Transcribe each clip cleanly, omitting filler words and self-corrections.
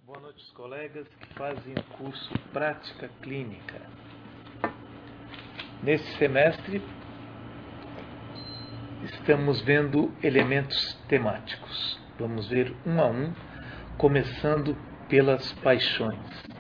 Boa noite, os colegas que fazem o curso Prática Clínica. Nesse semestre, estamos vendo elementos temáticos. Vamos ver um a um, começando pelas paixões.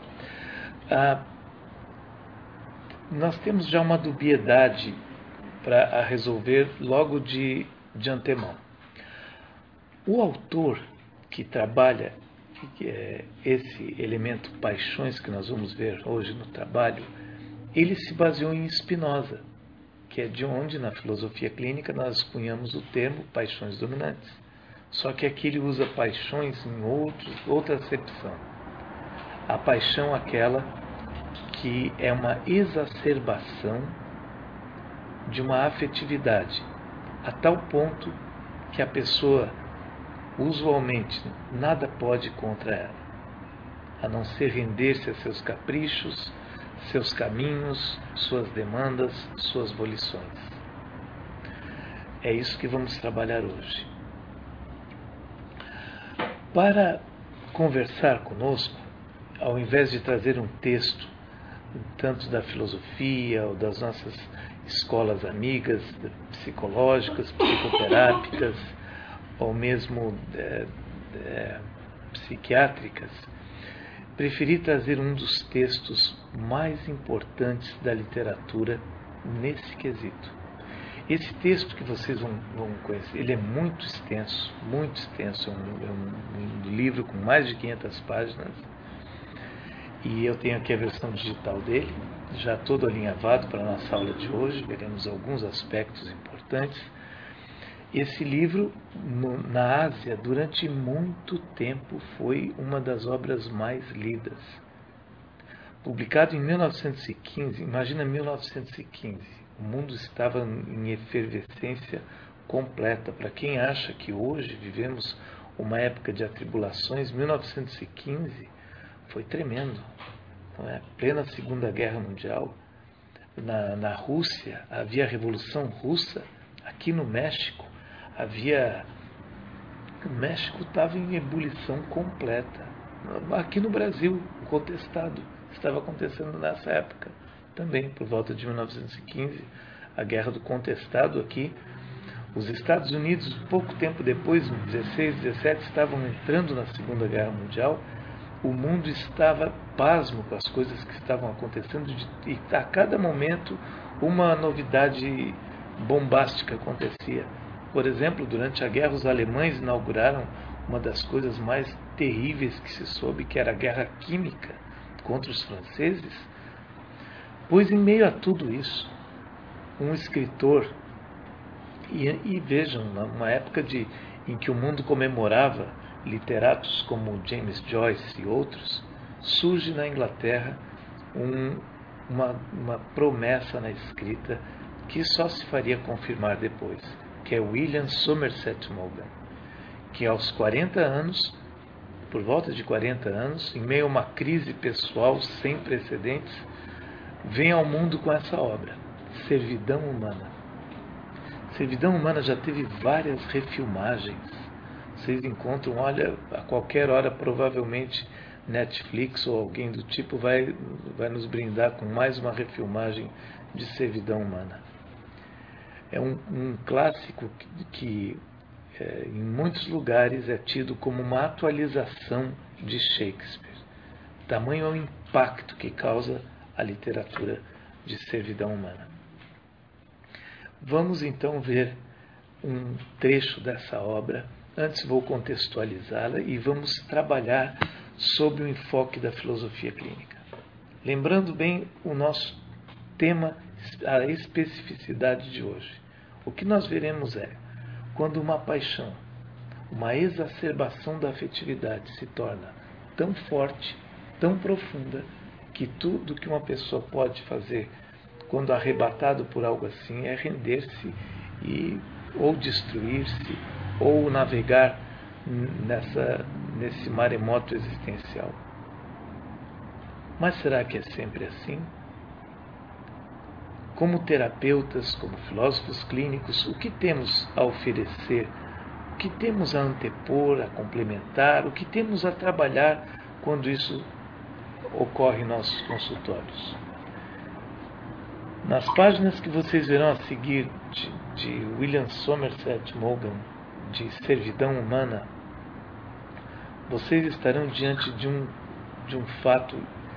Nós temos já uma dubiedade para resolver logo de antemão. O autor que trabalha esse elemento paixões que nós vamos ver hoje no trabalho, ele se baseou em Spinoza, que é de onde na filosofia clínica nós cunhamos o termo paixões dominantes. Só que aqui ele usa paixões em outra acepção. A paixão aquela que é uma exacerbação de uma afetividade, a tal ponto que a pessoa usualmente nada pode contra ela, a não ser render-se a seus caprichos, seus caminhos, suas demandas, suas volições. É isso que vamos trabalhar hoje. Para conversar conosco, ao invés de trazer um texto, tanto da filosofia ou das nossas escolas amigas, psicológicas, psicoterápicas, ou mesmo psiquiátricas, preferi trazer um dos textos mais importantes da literatura nesse quesito. Esse texto que vocês vão conhecer, ele é muito extenso, é um livro com mais de 500 páginas, e eu tenho aqui a versão digital dele, já todo alinhavado para a nossa aula de hoje, veremos alguns aspectos importantes. Esse livro, na Ásia, durante muito tempo, foi uma das obras mais lidas. Publicado em 1915, imagina 1915, o mundo estava em efervescência completa. Para quem acha que hoje vivemos uma época de atribulações, 1915 foi tremendo. Não é? Plena Segunda Guerra Mundial. Na Rússia, havia a Revolução Russa. Aqui no México, o México estava em ebulição completa. Aqui no Brasil, o contestado estava acontecendo nessa época também, por volta de 1915, a guerra do contestado aqui. Os Estados Unidos, pouco tempo depois, em 16, 17, estavam entrando na Segunda Guerra Mundial. O mundo estava pasmo com as coisas que estavam acontecendo e a cada momento uma novidade bombástica acontecia. Por exemplo, durante a guerra, os alemães inauguraram uma das coisas mais terríveis que se soube, que era a guerra química contra os franceses. Pois, em meio a tudo isso, um escritor, e vejam, numa época em que o mundo comemorava literatos como James Joyce e outros, surge na Inglaterra uma promessa na escrita que só se faria confirmar depois, que é William Somerset Maugham, que aos 40 anos, por volta de 40 anos, em meio a uma crise pessoal sem precedentes, vem ao mundo com essa obra, Servidão Humana. Servidão Humana já teve várias refilmagens. Vocês encontram, olha, a qualquer hora, provavelmente, Netflix ou alguém do tipo vai nos brindar com mais uma refilmagem de Servidão Humana. É um clássico que em muitos lugares é tido como uma atualização de Shakespeare. Tamanho é o impacto que causa a literatura de Servidão Humana. Vamos então ver um trecho dessa obra. Antes vou contextualizá-la e vamos trabalhar sobre o enfoque da filosofia clínica. Lembrando bem o nosso tema, a especificidade de hoje. O que nós veremos é quando uma paixão, uma exacerbação da afetividade se torna tão forte, tão profunda, que tudo que uma pessoa pode fazer quando arrebatado por algo assim é render-se ou destruir-se ou navegar nesse maremoto existencial. Mas será que é sempre assim? Como terapeutas, como filósofos clínicos, o que temos a oferecer? O que temos a antepor, a complementar? O que temos a trabalhar quando isso ocorre em nossos consultórios. Nas páginas que vocês verão a seguir de William Somerset Maugham, de Servidão Humana, vocês estarão diante de um fato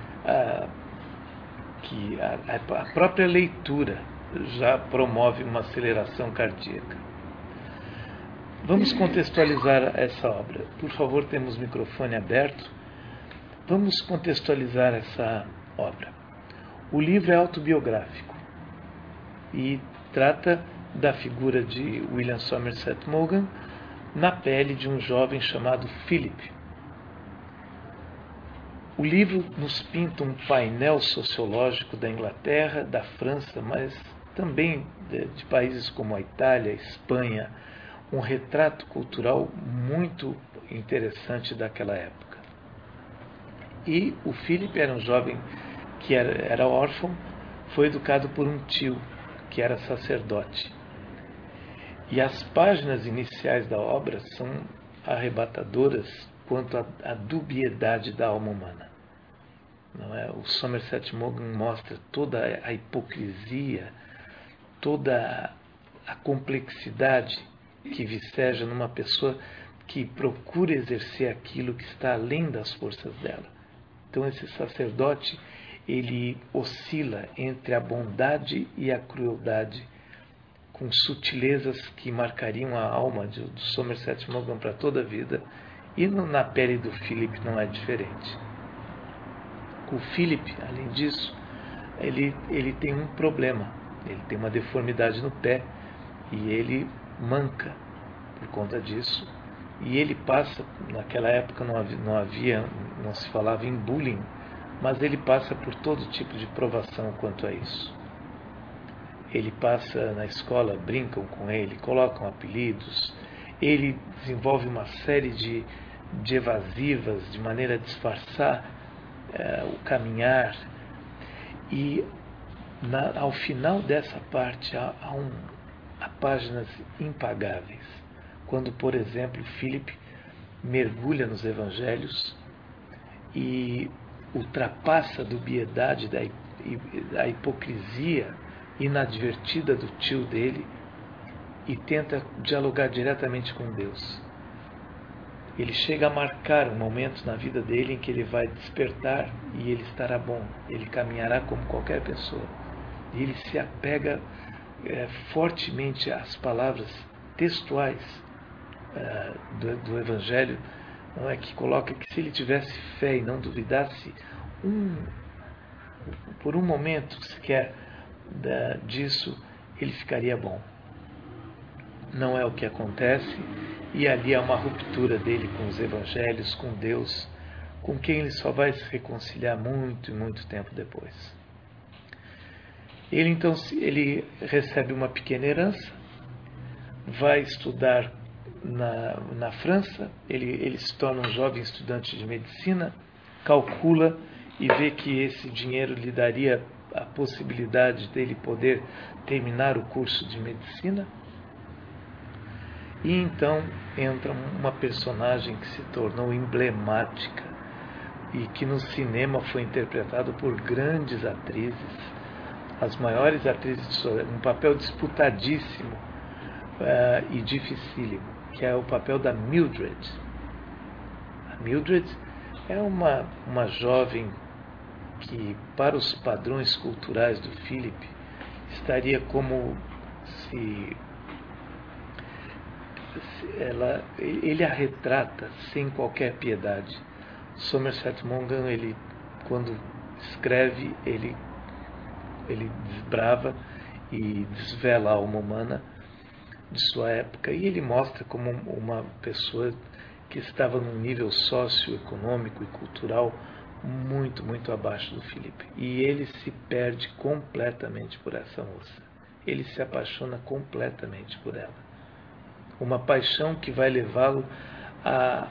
que a própria leitura já promove uma aceleração cardíaca. Vamos contextualizar essa obra. Por favor, temos o microfone aberto. Vamos contextualizar essa obra. O livro é autobiográfico e trata da figura de William Somerset Maugham na pele de um jovem chamado Philip. O livro nos pinta um painel sociológico da Inglaterra, da França, mas também de países como a Itália, a Espanha, um retrato cultural muito interessante daquela época. E o Philip era um jovem que era órfão, foi educado por um tio que era sacerdote. E as páginas iniciais da obra são arrebatadoras quanto à dubiedade da alma humana. Não é? O Somerset Maugham mostra toda a hipocrisia, toda a complexidade que viceja numa pessoa que procura exercer aquilo que está além das forças dela. Então esse sacerdote, ele oscila entre a bondade e a crueldade, com sutilezas que marcariam a alma do Somerset Maugham para toda a vida, e na pele do Philip não é diferente. O Philip, além disso, ele tem um problema, ele tem uma deformidade no pé e ele manca por conta disso, e ele passa, naquela época não se falava em bullying, mas ele passa por todo tipo de provação quanto a isso. Ele passa na escola, brincam com ele, colocam apelidos, ele desenvolve uma série de evasivas, de maneira a disfarçar o caminhar, e ao final dessa parte há páginas impagáveis, quando, por exemplo, Philip mergulha nos evangelhos e ultrapassa a dubiedade da hipocrisia inadvertida do tio dele e tenta dialogar diretamente com Deus. Ele chega a marcar um momento na vida dele em que ele vai despertar e ele estará bom, ele caminhará como qualquer pessoa. E ele se apega fortemente às palavras textuais do Evangelho, não é, que coloca que se ele tivesse fé e não duvidasse por um momento sequer disso, ele ficaria bom. Não é o que acontece, e ali há uma ruptura dele com os evangelhos, com Deus, com quem ele só vai se reconciliar muito e muito tempo depois. Ele então recebe uma pequena herança, vai estudar na França, ele se torna um jovem estudante de medicina, calcula e vê que esse dinheiro lhe daria a possibilidade dele poder terminar o curso de medicina. E então entra uma personagem que se tornou emblemática e que no cinema foi interpretado por grandes atrizes, as maiores atrizes de história, um papel disputadíssimo e dificílimo, que é o papel da Mildred. A Mildred é uma jovem que, para os padrões culturais do Philip, estaria como se ele a retrata sem qualquer piedade. Somerset Maugham, quando escreve, ele desbrava e desvela a alma humana de sua época, e ele mostra como uma pessoa que estava num nível socioeconômico e cultural muito, muito abaixo do Philip. E ele se perde completamente por essa moça. Ele se apaixona completamente por ela. Uma paixão que vai levá-lo a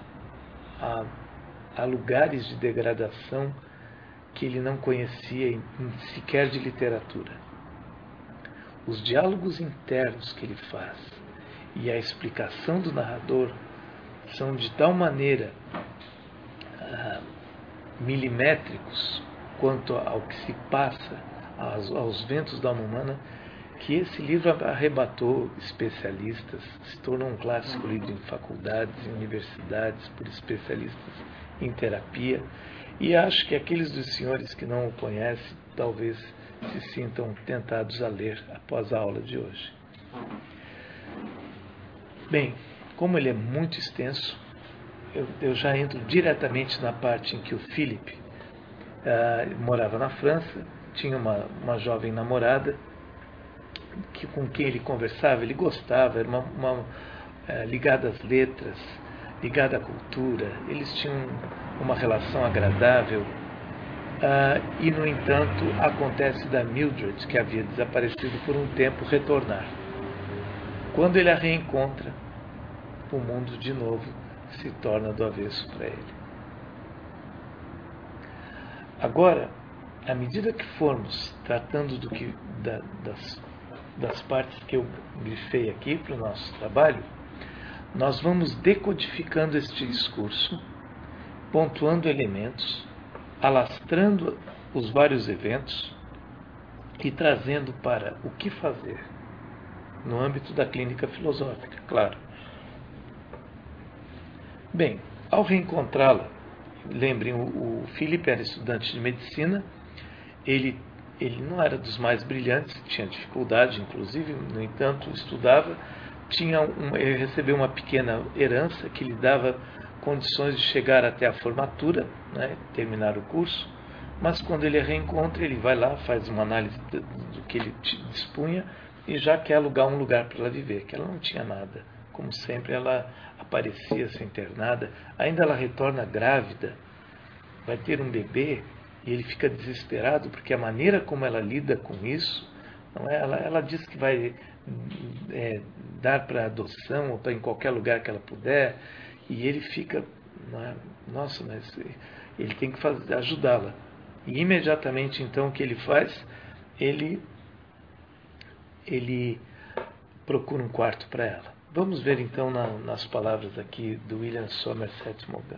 lugares de degradação que ele não conhecia sequer de literatura. Os diálogos internos que ele faz e a explicação do narrador são de tal maneira milimétricos quanto ao que se passa, aos ventos da alma humana, que esse livro arrebatou especialistas, se tornou um clássico lido em faculdades, em universidades, por especialistas em terapia, e acho que aqueles dos senhores que não o conhecem talvez se sintam tentados a ler após a aula de hoje. Bem, como ele é muito extenso, eu já entro diretamente na parte em que o Philippe morava na França, tinha uma jovem namorada com quem ele conversava, ele gostava, era ligada às letras, ligada à cultura, eles tinham uma relação agradável, e, no entanto, acontece da Mildred, que havia desaparecido por um tempo, retornar. Quando ele a reencontra, o mundo de novo se torna do avesso para ele. Agora, à medida que formos tratando das partes que eu grifei aqui para o nosso trabalho, nós vamos decodificando este discurso, pontuando elementos, alastrando os vários eventos e trazendo para o que fazer, no âmbito da clínica filosófica, claro. Bem, ao reencontrá-la, lembrem, o Philippe era estudante de medicina, ele não era dos mais brilhantes, tinha dificuldade, inclusive, no entanto, estudava, ele recebeu uma pequena herança que lhe dava condições de chegar até a formatura, né, terminar o curso, mas quando ele a reencontra, ele vai lá, faz uma análise do que ele dispunha e já quer alugar um lugar para ela viver, que ela não tinha nada. Como sempre, ela aparecia sem ter nada. Ainda ela retorna grávida, vai ter um bebê, e ele fica desesperado, porque a maneira como ela lida com isso, não é? Ela diz que vai dar para adoção, ou para em qualquer lugar que ela puder, e ele fica, nossa, mas ele tem que ajudá-la. E imediatamente, então, o que ele faz? Ele procura um quarto para ela. Vamos ver, então, nas palavras aqui do William Somerset Maugham.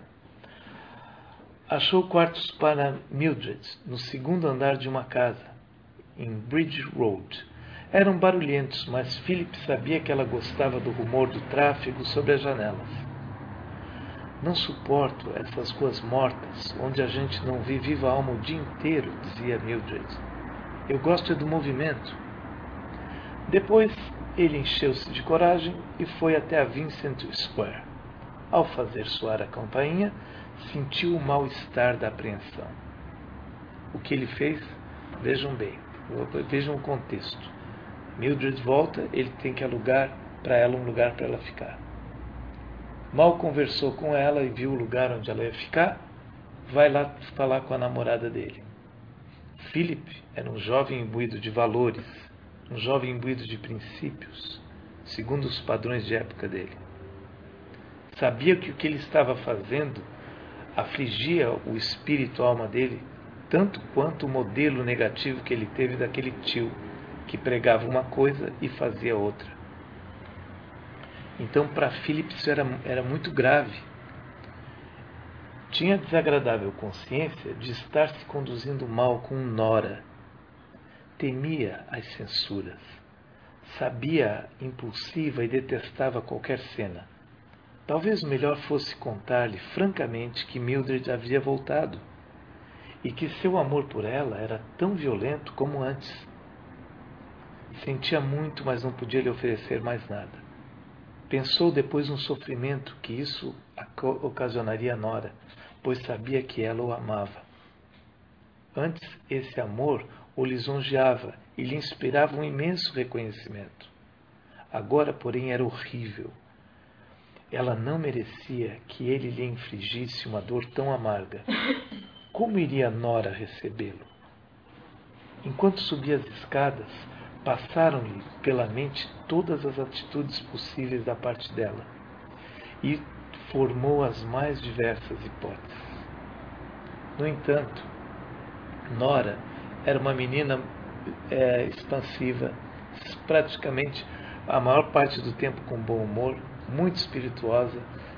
Achou quartos para Mildred no segundo andar de uma casa, em Bridge Road. Eram barulhentos, mas Philip sabia que ela gostava do rumor do tráfego sobre as janelas. Não suporto essas ruas mortas, onde a gente não vê viva alma o dia inteiro, dizia Mildred. Eu gosto do movimento. Depois, ele encheu-se de coragem e foi até a Vincent Square. Ao fazer soar a campainha, sentiu o mal-estar da apreensão. O que ele fez? Vejam bem, vejam o contexto. Mildred volta, ele tem que alugar para ela um lugar para ela ficar. Mal conversou com ela e viu o lugar onde ela ia ficar, vai lá falar com a namorada dele. Philip era um jovem imbuído de valores, um jovem imbuído de princípios, segundo os padrões de época dele. Sabia que o que ele estava fazendo afligia o espírito, a alma dele, tanto quanto o modelo negativo que ele teve daquele tio, que pregava uma coisa e fazia outra. Então, para Philip, isso era muito grave. Tinha desagradável consciência de estar se conduzindo mal com Nora. Temia as censuras. Sabia impulsiva e detestava qualquer cena. Talvez o melhor fosse contar-lhe francamente que Mildred havia voltado e que seu amor por ela era tão violento como antes. Sentia muito, mas não podia lhe oferecer mais nada. Pensou depois no sofrimento que isso ocasionaria a Nora, pois sabia que ela o amava. Antes, esse amor o lisonjeava e lhe inspirava um imenso reconhecimento. Agora, porém, era horrível. Ela não merecia que ele lhe infligisse uma dor tão amarga. Como iria Nora recebê-lo? Enquanto subia as escadas, passaram-lhe pela mente todas as atitudes possíveis da parte dela e formou as mais diversas hipóteses. No entanto, Nora era uma menina expansiva, praticamente a maior parte do tempo com bom humor, muito espirituosa,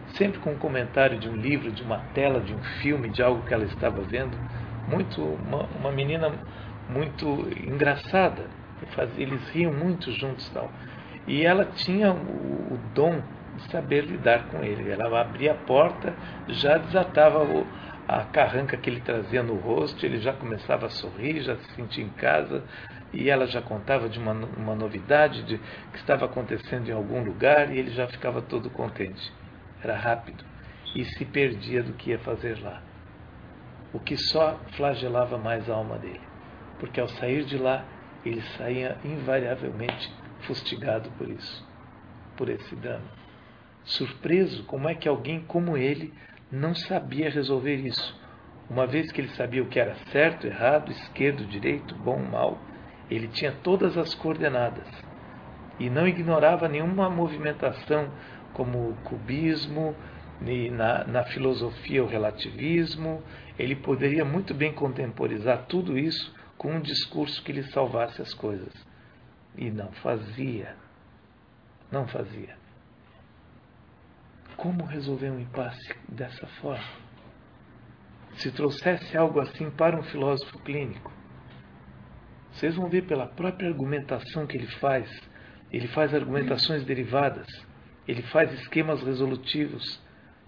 sempre com um comentário de um livro, de uma tela, de um filme, de algo que ela estava vendo. Uma menina muito engraçada. Eles riam muito juntos, tal. E ela tinha o dom de saber lidar com ele. Ela abria a porta, já desatava a carranca que ele trazia no rosto, ele já começava a sorrir, já se sentia em casa, e ela já contava de uma novidade que estava acontecendo em algum lugar, e ele já ficava todo contente. Era rápido e se perdia do que ia fazer lá, o que só flagelava mais a alma dele, porque ao sair de lá ele saía invariavelmente fustigado por isso, por esse drama. Surpreso como é que alguém como ele não sabia resolver isso, uma vez que ele sabia o que era certo, errado, esquerdo, direito, bom, mal. Ele tinha todas as coordenadas e não ignorava nenhuma movimentação, como o cubismo, na filosofia o relativismo. Ele poderia muito bem contemporizar tudo isso com um discurso que lhe salvasse as coisas. E não fazia. Não fazia. Como resolver um impasse dessa forma? Se trouxesse algo assim para um filósofo clínico, vocês vão ver pela própria argumentação que ele faz argumentações derivadas, ele faz esquemas resolutivos,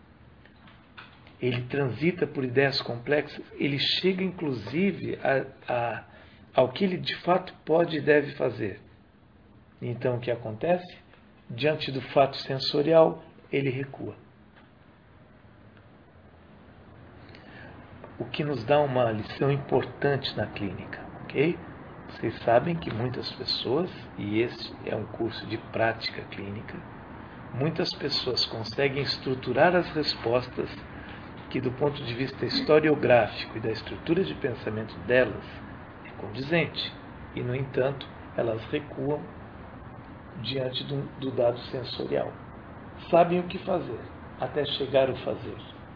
ele transita por ideias complexas, ele chega inclusive ao que ele de fato pode e deve fazer. Então o que acontece? Diante do fato sensorial, ele recua. O que nos dá uma lição importante na clínica, ok? Vocês sabem que muitas pessoas, e esse é um curso de prática clínica, muitas pessoas conseguem estruturar as respostas que, do ponto de vista historiográfico e da estrutura de pensamento delas, é condizente. E, no entanto, elas recuam diante do dado sensorial. Sabem o que fazer, até chegar ao fazer.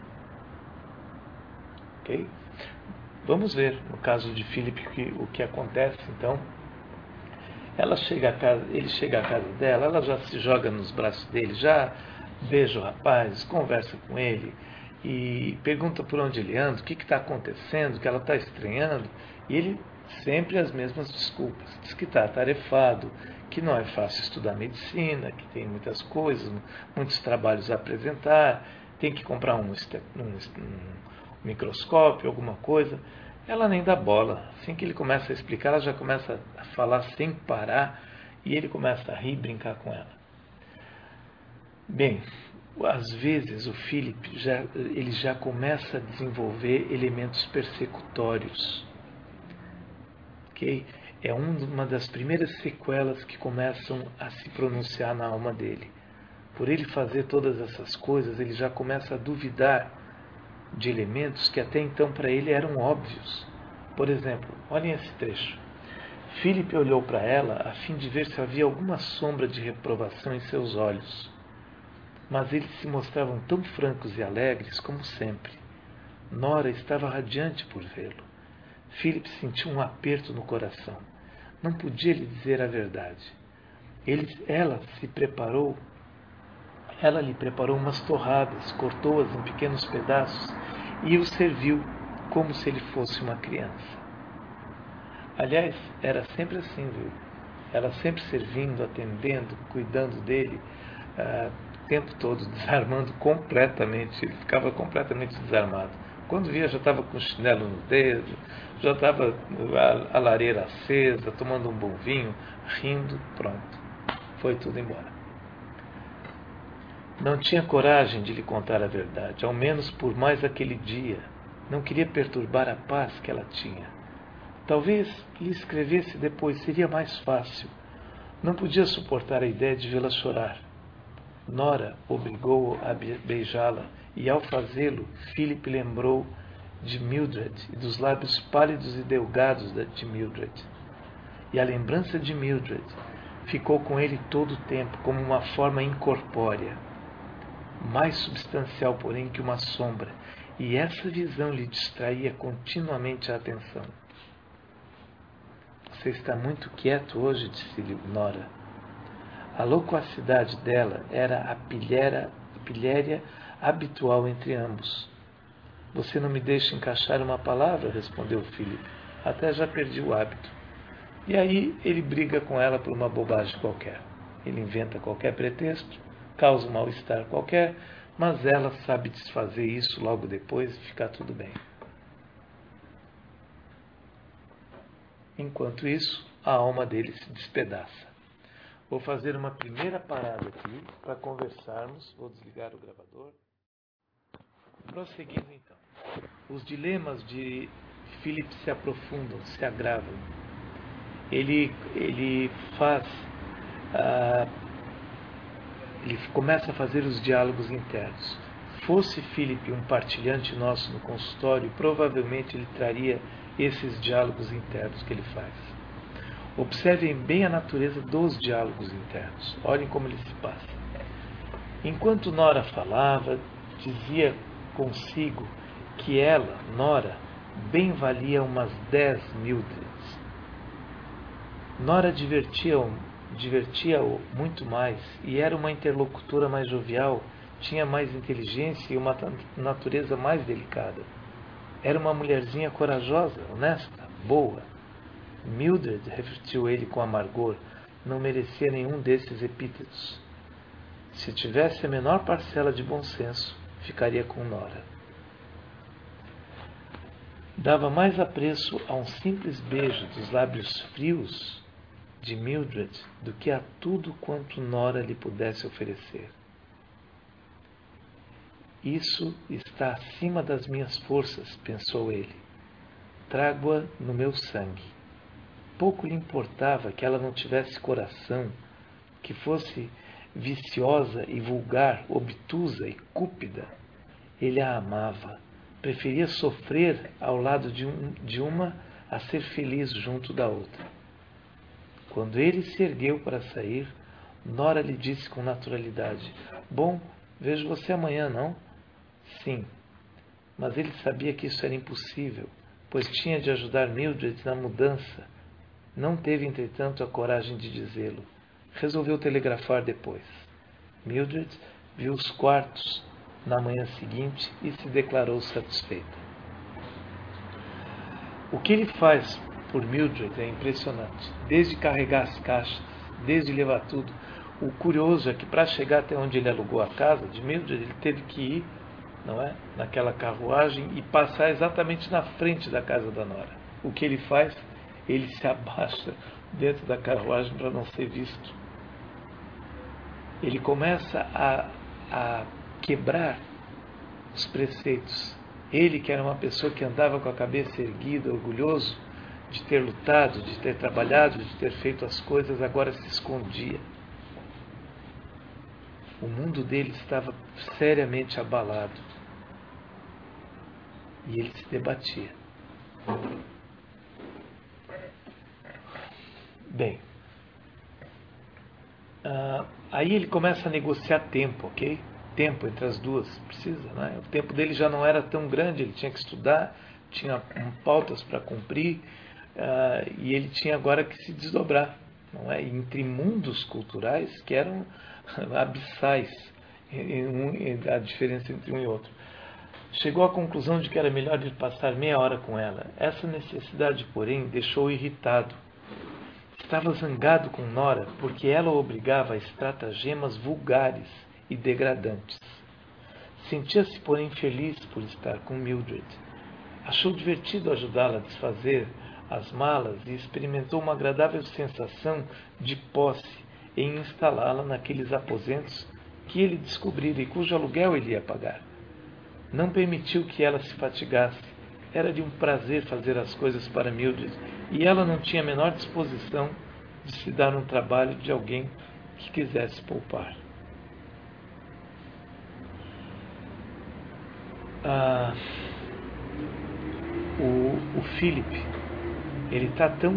Ok? Vamos ver, no caso de Philip, o que acontece, então. Ele chega à casa dela, ela já se joga nos braços dele, já beija o rapaz, conversa com ele e pergunta por onde ele anda, o que está acontecendo, que ela está estranhando. E ele sempre as mesmas desculpas. Diz que está atarefado, que não é fácil estudar medicina, que tem muitas coisas, muitos trabalhos a apresentar, tem que comprar um microscópio, alguma coisa. Ela nem dá bola. Assim que ele começa a explicar, ela já começa a falar sem parar e ele começa a rir e brincar com ela. Bem, às vezes o Philip ele já começa a desenvolver elementos persecutórios. Okay? É uma das primeiras sequelas que começam a se pronunciar na alma dele. Por ele fazer todas essas coisas, ele já começa a duvidar de elementos que até então para ele eram óbvios. Por exemplo, olhem esse trecho. Philip olhou para ela a fim de ver se havia alguma sombra de reprovação em seus olhos. Mas eles se mostravam tão francos e alegres como sempre. Nora estava radiante por vê-lo. Philip sentiu um aperto no coração. Não podia lhe dizer a verdade. Ela lhe preparou umas torradas, cortou-as em pequenos pedaços e o serviu como se ele fosse uma criança. Aliás, era sempre assim, viu? Ela sempre servindo, atendendo, cuidando dele, o tempo todo, desarmando completamente. Ele ficava completamente desarmado. Quando via, já estava com o chinelo no dedo, já estava a lareira acesa, tomando um bom vinho, rindo, pronto. Foi tudo embora. Não tinha coragem de lhe contar a verdade, ao menos por mais aquele dia. Não queria perturbar a paz que ela tinha. Talvez lhe escrevesse depois, seria mais fácil. Não podia suportar a ideia de vê-la chorar. Nora obrigou-o a beijá-la, e ao fazê-lo, Philip lembrou de Mildred e dos lábios pálidos e delgados de Mildred. E a lembrança de Mildred ficou com ele todo o tempo, como uma forma incorpórea, mais substancial, porém, que uma sombra, e essa visão lhe distraía continuamente a atenção. Você está muito quieto hoje, disse-lhe Nora. A loquacidade dela era a pilhéria habitual entre ambos. Você não me deixa encaixar uma palavra, respondeu Philip. Até já perdi o hábito. E aí ele briga com ela por uma bobagem qualquer. Ele inventa qualquer pretexto, causa um mal-estar qualquer, mas ela sabe desfazer isso logo depois e ficar tudo bem. Enquanto isso, a alma dele se despedaça. Vou fazer uma primeira parada aqui para conversarmos. Vou desligar o gravador. Prosseguindo então. Os dilemas de Philip se aprofundam, se agravam. Ele começa a fazer os diálogos internos. Fosse Philip um partilhante nosso no consultório, provavelmente ele traria esses diálogos internos que ele faz. Observem bem a natureza dos diálogos internos. Olhem como ele se passa. Enquanto Nora falava, dizia consigo que ela, Nora, bem valia umas 10 Mildreds. Nora divertia-o muito mais e era uma interlocutora mais jovial, tinha mais inteligência e uma natureza mais delicada. Era uma mulherzinha corajosa, honesta, boa. Mildred, refletiu ele com amargor, não merecia nenhum desses epítetos. Se tivesse a menor parcela de bom senso, ficaria com Nora. Dava mais apreço a um simples beijo dos lábios frios de Mildred do que a tudo quanto Nora lhe pudesse oferecer. Isso está acima das minhas forças, pensou ele. Trago-a no meu sangue. Pouco lhe importava que ela não tivesse coração, que fosse viciosa e vulgar, obtusa e cúpida. Ele a amava. Preferia sofrer ao lado de uma a ser feliz junto da outra. Quando ele se ergueu para sair, Nora lhe disse com naturalidade: Bom, vejo você amanhã, não? Sim. Mas ele sabia que isso era impossível, pois tinha de ajudar Mildred na mudança. Não teve, entretanto, a coragem de dizê-lo. Resolveu telegrafar depois. Mildred viu os quartos na manhã seguinte e se declarou satisfeita. O que ele faz por Mildred é impressionante. Desde carregar as caixas, desde levar tudo. O curioso é que para chegar até onde ele alugou a casa de Mildred, ele teve que ir, não é, naquela carruagem e passar exatamente na frente da casa da Nora. O que ele faz? Ele se abaixa dentro da carruagem para não ser visto. Ele começa a quebrar os preceitos. Ele, que era uma pessoa que andava com a cabeça erguida, orgulhoso de ter lutado, de ter trabalhado, de ter feito as coisas, agora se escondia. O mundo dele estava seriamente abalado. E ele se debatia. Bem, aí ele começa a negociar tempo, ok? Tempo entre as duas, precisa, né? O tempo dele já não era tão grande, ele tinha que estudar, tinha pautas para cumprir, e ele tinha agora que se desdobrar, não é? Entre mundos culturais que eram abissais, a diferença entre um e outro. Chegou à conclusão de que era melhor ele passar meia hora com ela. Essa necessidade, porém, deixou-o irritado. Estava zangado com Nora porque ela o obrigava a estratagemas vulgares e degradantes. Sentia-se, porém, feliz por estar com Mildred. Achou divertido ajudá-la a desfazer as malas e experimentou uma agradável sensação de posse em instalá-la naqueles aposentos que ele descobrira e cujo aluguel ele ia pagar. Não permitiu que ela se fatigasse. Era de um prazer fazer as coisas para Mildred, e ela não tinha a menor disposição de se dar um trabalho de alguém que quisesse poupar. O Philip, ele está tão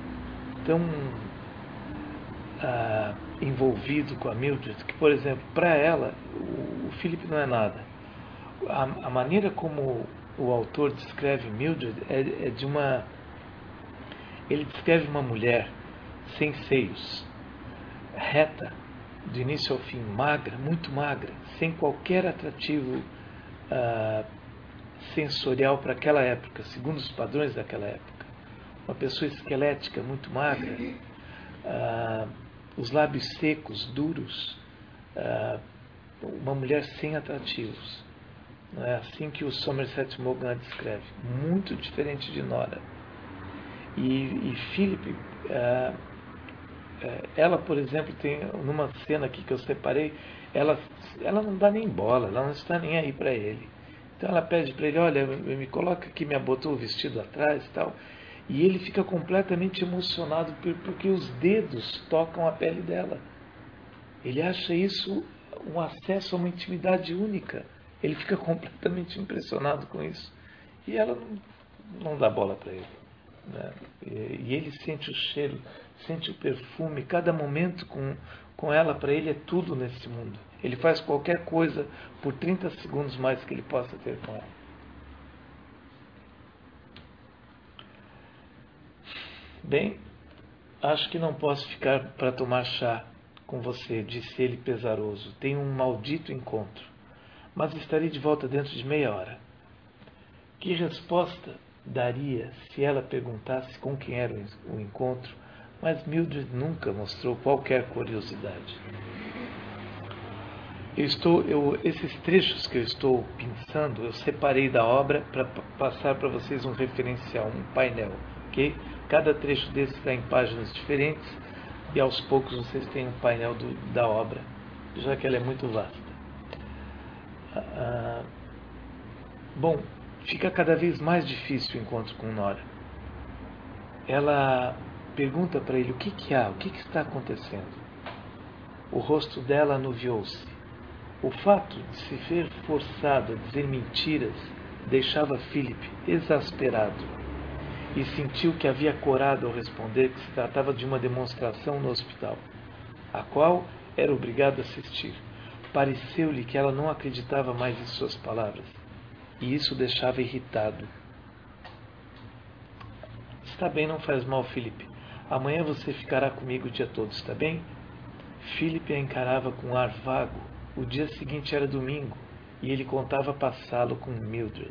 envolvido com a Mildred que, por exemplo, para ela, o Philip não é nada. A maneira como o autor descreve Mildred é de uma... Ele descreve uma mulher sem seios, reta, de início ao fim magra, muito magra, sem qualquer atrativo sensorial para aquela época, segundo os padrões daquela época. Uma pessoa esquelética, muito magra, os lábios secos, duros, uma mulher sem atrativos. Não é assim que o Somerset Maugham descreve. Muito diferente de Nora. E Philip, ela, por exemplo, tem numa cena aqui que eu separei, ela não dá nem bola, ela não está nem aí para ele. Então ela pede para ele, olha, me coloca aqui, me abotou o vestido atrás e tal. E ele fica completamente emocionado porque os dedos tocam a pele dela. Ele acha isso um acesso a uma intimidade única. Ele fica completamente impressionado com isso. E ela não dá bola para ele. Né? E ele sente o cheiro, sente o perfume. Cada momento com ela, para ele, é tudo nesse mundo. Ele faz qualquer coisa por 30 segundos mais que ele possa ter com ela. Bem, acho que não posso ficar para tomar chá com você, disse ele pesaroso. Tenho um maldito encontro, mas estarei de volta dentro de meia hora. Que resposta daria se ela perguntasse com quem era o encontro, mas Mildred nunca mostrou qualquer curiosidade. Esses trechos que eu estou pensando, eu separei da obra para passar para vocês um referencial, um painel, ok? Cada trecho desse está em páginas diferentes e aos poucos vocês têm um painel da obra, já que ela é muito vasta. Bom, fica cada vez mais difícil o encontro com Nora. Ela pergunta para ele o que há, o que está acontecendo. O rosto dela anuviou-se. O fato de se ver forçado a dizer mentiras deixava Philip exasperado e sentiu que havia corado ao responder que se tratava de uma demonstração no hospital, a qual era obrigado a assistir. Pareceu-lhe que ela não acreditava mais em suas palavras, e isso o deixava irritado. Está bem, não faz mal, Philip. Amanhã você ficará comigo o dia todo, está bem? Philip a encarava com um ar vago. O dia seguinte era domingo, e ele contava passá-lo com Mildred.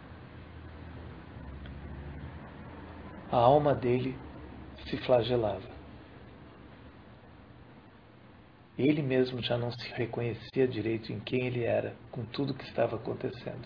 A alma dele se flagelava. Ele mesmo já não se reconhecia direito em quem ele era, com tudo o que estava acontecendo.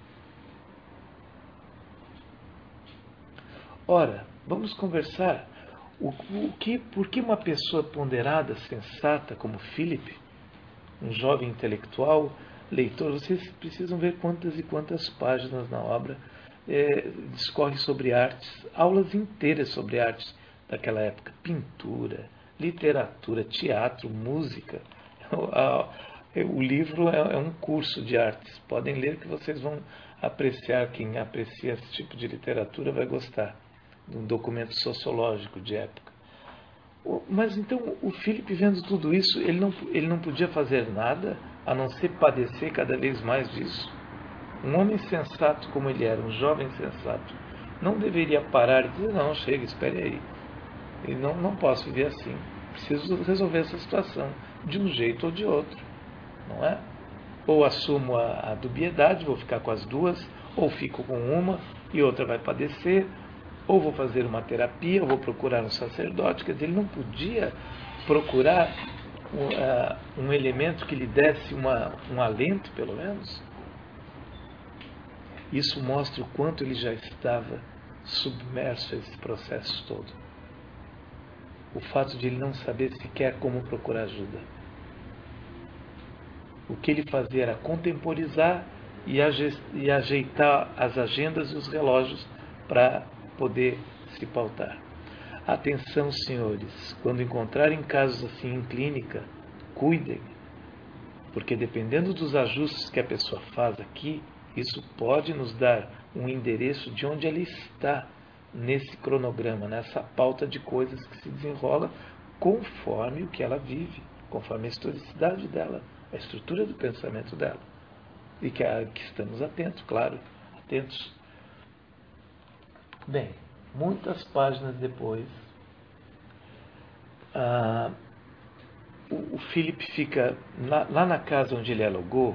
Ora, vamos conversar. Por que uma pessoa ponderada, sensata como Philip, um jovem intelectual, leitor, vocês precisam ver quantas e quantas páginas na obra discorre sobre artes, aulas inteiras sobre artes daquela época, pintura, literatura, teatro, música. O livro é um curso de artes. Podem ler que vocês vão apreciar. Quem aprecia esse tipo de literatura vai gostar de um documento sociológico de época. Mas então o Philip, vendo tudo isso, ele não podia fazer nada a não ser padecer cada vez mais disso. Um homem sensato como ele era, um jovem sensato, não deveria parar e dizer, não, chega, espere aí. E não posso viver assim. Preciso resolver essa situação de um jeito ou de outro, não é? Ou assumo a dubiedade, vou ficar com as duas, ou fico com uma e outra vai padecer, ou vou fazer uma terapia, ou vou procurar um sacerdote. Quer dizer, ele não podia procurar um elemento que lhe desse um alento, pelo menos. Isso mostra o quanto ele já estava submerso a esse processo todo. O fato de ele não saber sequer como procurar ajuda. O que ele fazia era contemporizar e ajeitar as agendas e os relógios para poder se pautar. Atenção, senhores, quando encontrarem casos assim em clínica, cuidem, porque dependendo dos ajustes que a pessoa faz aqui, isso pode nos dar um endereço de onde ela está nesse cronograma, nessa pauta de coisas que se desenrola conforme o que ela vive, conforme a historicidade dela, a estrutura do pensamento dela. E que estamos atentos, claro, atentos. Bem, muitas páginas depois, o Philip fica lá na casa onde ele alugou,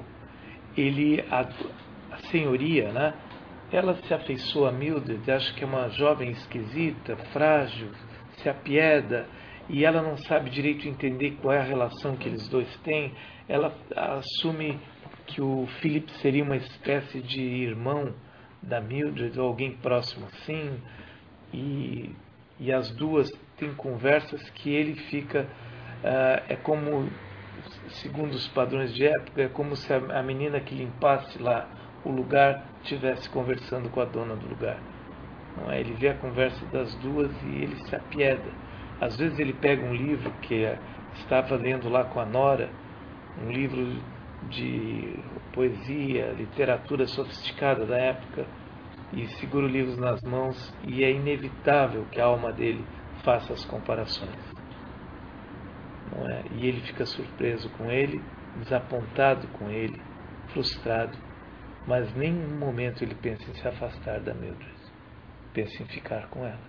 a senhoria, né? Ela se afeiçoa a Mildred, acha que é uma jovem esquisita, frágil, se apieda, e ela não sabe direito entender qual é a relação que eles dois têm. Ela assume que o Philip seria uma espécie de irmão da Mildred, ou alguém próximo assim, e as duas têm conversas que ele fica... é como, segundo os padrões de época, é como se a menina que limpasse lá o lugar estivesse conversando com a dona do lugar. Não é? Ele vê a conversa das duas e ele se apieda. Às vezes ele pega um livro que estava lendo lá com a nora, um livro de poesia, literatura sofisticada da época, e segura o livro nas mãos, e é inevitável que a alma dele faça as comparações. Não é? E ele fica surpreso com ele, desapontado com ele, frustrado, mas nem um momento ele pensa em se afastar da Mildred, pensa em ficar com ela.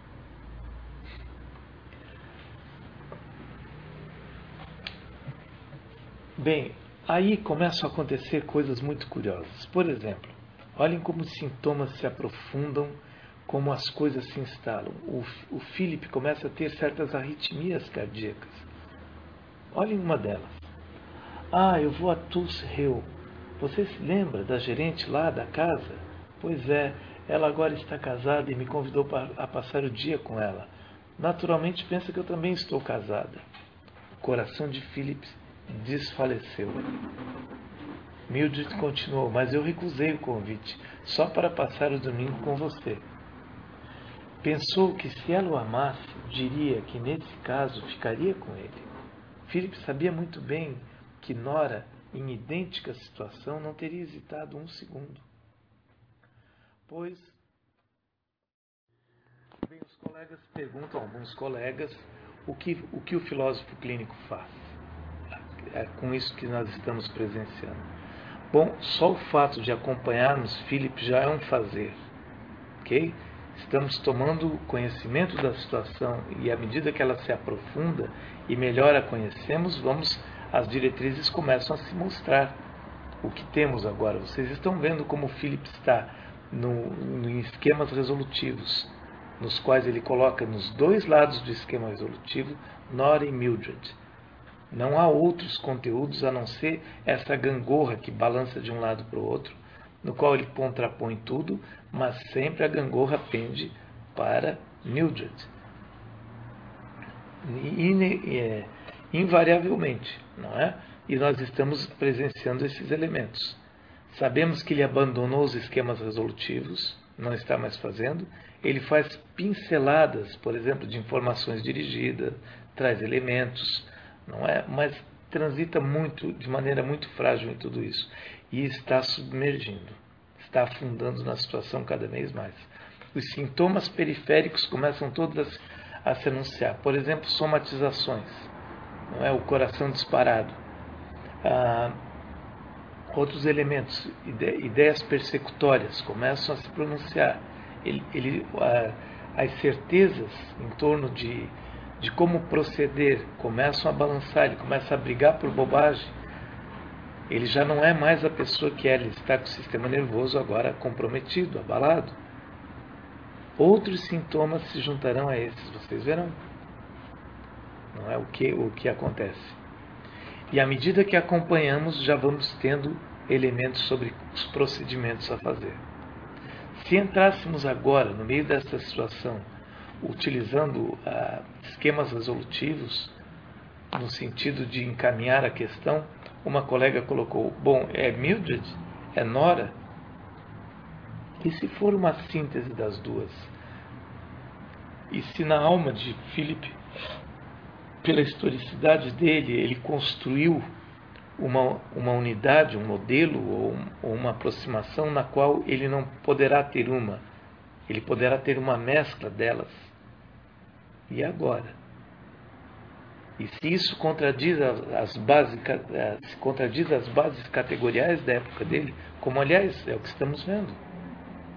Bem, aí começam a acontecer coisas muito curiosas. Por exemplo, olhem como os sintomas se aprofundam, como as coisas se instalam. O Philip começa a ter certas arritmias cardíacas. Olhem uma delas. Eu vou a Tulse Hill. Você se lembra da gerente lá da casa? Pois é, ela agora está casada e me convidou a passar o dia com ela. Naturalmente pensa que eu também estou casada. O coração de Philip desfaleceu. Mildred continuou, mas eu recusei o convite, só para passar o domingo com você. Pensou que se ela o amasse, diria que nesse caso ficaria com ele. Philip sabia muito bem que Nora, em idêntica situação, não teria hesitado um segundo. Pois, bem, os colegas perguntam a alguns colegas o que o filósofo clínico faz. É com isso que nós estamos presenciando. Bom, só o fato de acompanharmos Philip já é um fazer, ok? Estamos tomando conhecimento da situação e à medida que ela se aprofunda e melhor a conhecemos, as diretrizes começam a se mostrar. O que temos agora? Vocês estão vendo como o Philip está em esquemas resolutivos, nos quais ele coloca nos dois lados do esquema resolutivo Nora e Mildred. Não há outros conteúdos a não ser essa gangorra que balança de um lado para o outro, no qual ele contrapõe tudo, mas sempre a gangorra pende para Mildred. Invariavelmente, não é? E nós estamos presenciando esses elementos. Sabemos que ele abandonou os esquemas resolutivos, não está mais fazendo. Ele faz pinceladas, por exemplo, de informações dirigidas, traz elementos, não é? Mas transita de maneira muito frágil em tudo isso. E está submergindo, está afundando na situação cada vez mais. Os sintomas periféricos começam todos a se anunciar. Por exemplo, somatizações, não é? O coração disparado. Outros elementos, ideias persecutórias começam a se pronunciar. As certezas em torno de como proceder começam a balançar, ele começa a brigar por bobagem. Ele já não é mais a pessoa que era, ele está com o sistema nervoso agora comprometido, abalado. Outros sintomas se juntarão a esses, vocês verão. Não é o que acontece. E à medida que acompanhamos, já vamos tendo elementos sobre os procedimentos a fazer. Se entrássemos agora no meio dessa situação, utilizando esquemas resolutivos, no sentido de encaminhar a questão, uma colega colocou, bom, é Mildred? É Nora? E se for uma síntese das duas? E se na alma de Philip, pela historicidade dele, ele construiu uma unidade, um modelo ou uma aproximação na qual ele não poderá ter ele poderá ter uma mescla delas. E agora? E se isso contradiz as bases categoriais da época dele, como aliás é o que estamos vendo,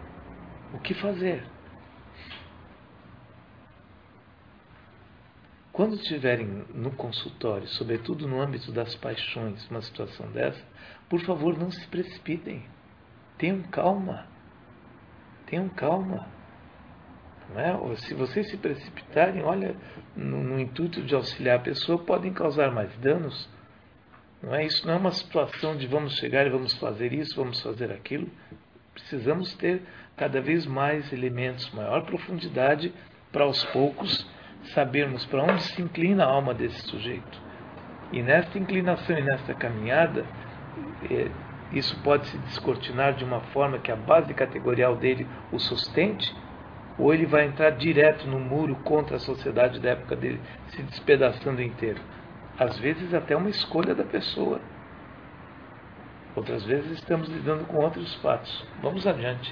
o que fazer? Quando estiverem no consultório, sobretudo no âmbito das paixões, uma situação dessa, por favor, não se precipitem. Tenham calma. Tenham calma. Não é? Ou se vocês se precipitarem, olha, no intuito de auxiliar a pessoa, podem causar mais danos. Não é? Isso não é uma situação de vamos chegar e vamos fazer isso, vamos fazer aquilo. Precisamos ter cada vez mais elementos, maior profundidade, para aos poucos sabermos para onde se inclina a alma desse sujeito. E nesta inclinação e nesta caminhada, isso pode se descortinar de uma forma que a base categorial dele o sustente, ou ele vai entrar direto no muro contra a sociedade da época dele, se despedaçando inteiro. Às vezes até uma escolha da pessoa. Outras vezes estamos lidando com outros fatos. Vamos adiante.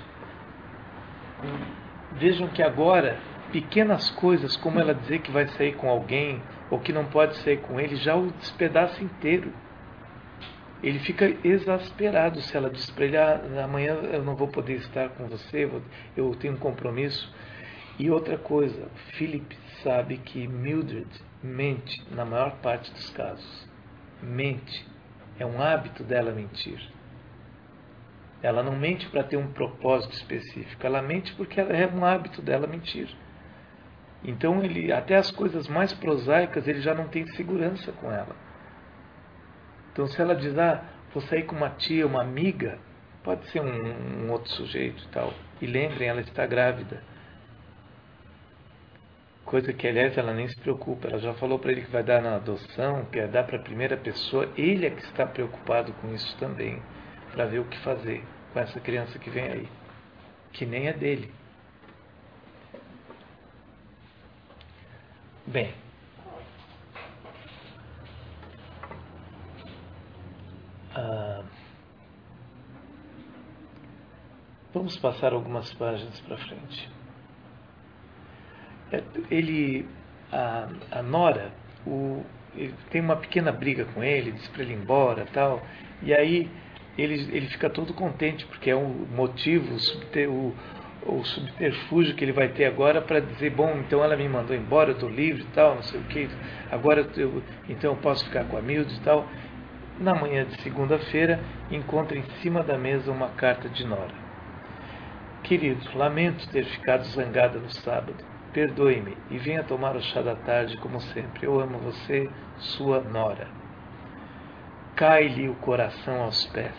Vejam que agora, pequenas coisas, como ela dizer que vai sair com alguém, ou que não pode sair com ele, já o despedaça inteiro. Ele fica exasperado se ela diz para ele, amanhã eu não vou poder estar com você, eu tenho um compromisso. E outra coisa, Philip sabe que Mildred mente na maior parte dos casos. Mente. É um hábito dela mentir. Ela não mente para ter um propósito específico, ela mente porque é um hábito dela mentir. Então, até as coisas mais prosaicas, ele já não tem segurança com ela. Então, se ela diz, vou sair com uma tia, uma amiga, pode ser um outro sujeito e tal. E lembrem, ela está grávida. Coisa que, aliás, ela nem se preocupa. Ela já falou para ele que vai dar na adoção, que vai dar para a primeira pessoa. Ele é que está preocupado com isso também, para ver o que fazer com essa criança que vem aí, que nem é dele. Bem, vamos passar algumas páginas para frente. A Nora, ele tem uma pequena briga com ele, diz para ele ir embora, tal, e aí ele fica todo contente porque é um motivo, o subterfúgio que ele vai ter agora para dizer, bom, então ela me mandou embora, eu estou livre e tal, não sei o que, agora então eu posso ficar com a Mildred e tal. Na manhã de segunda-feira, encontra em cima da mesa uma carta de Nora. Querido, lamento ter ficado zangada no sábado. Perdoe-me e venha tomar o chá da tarde como sempre. Eu amo você, sua Nora. Cai-lhe o coração aos pés.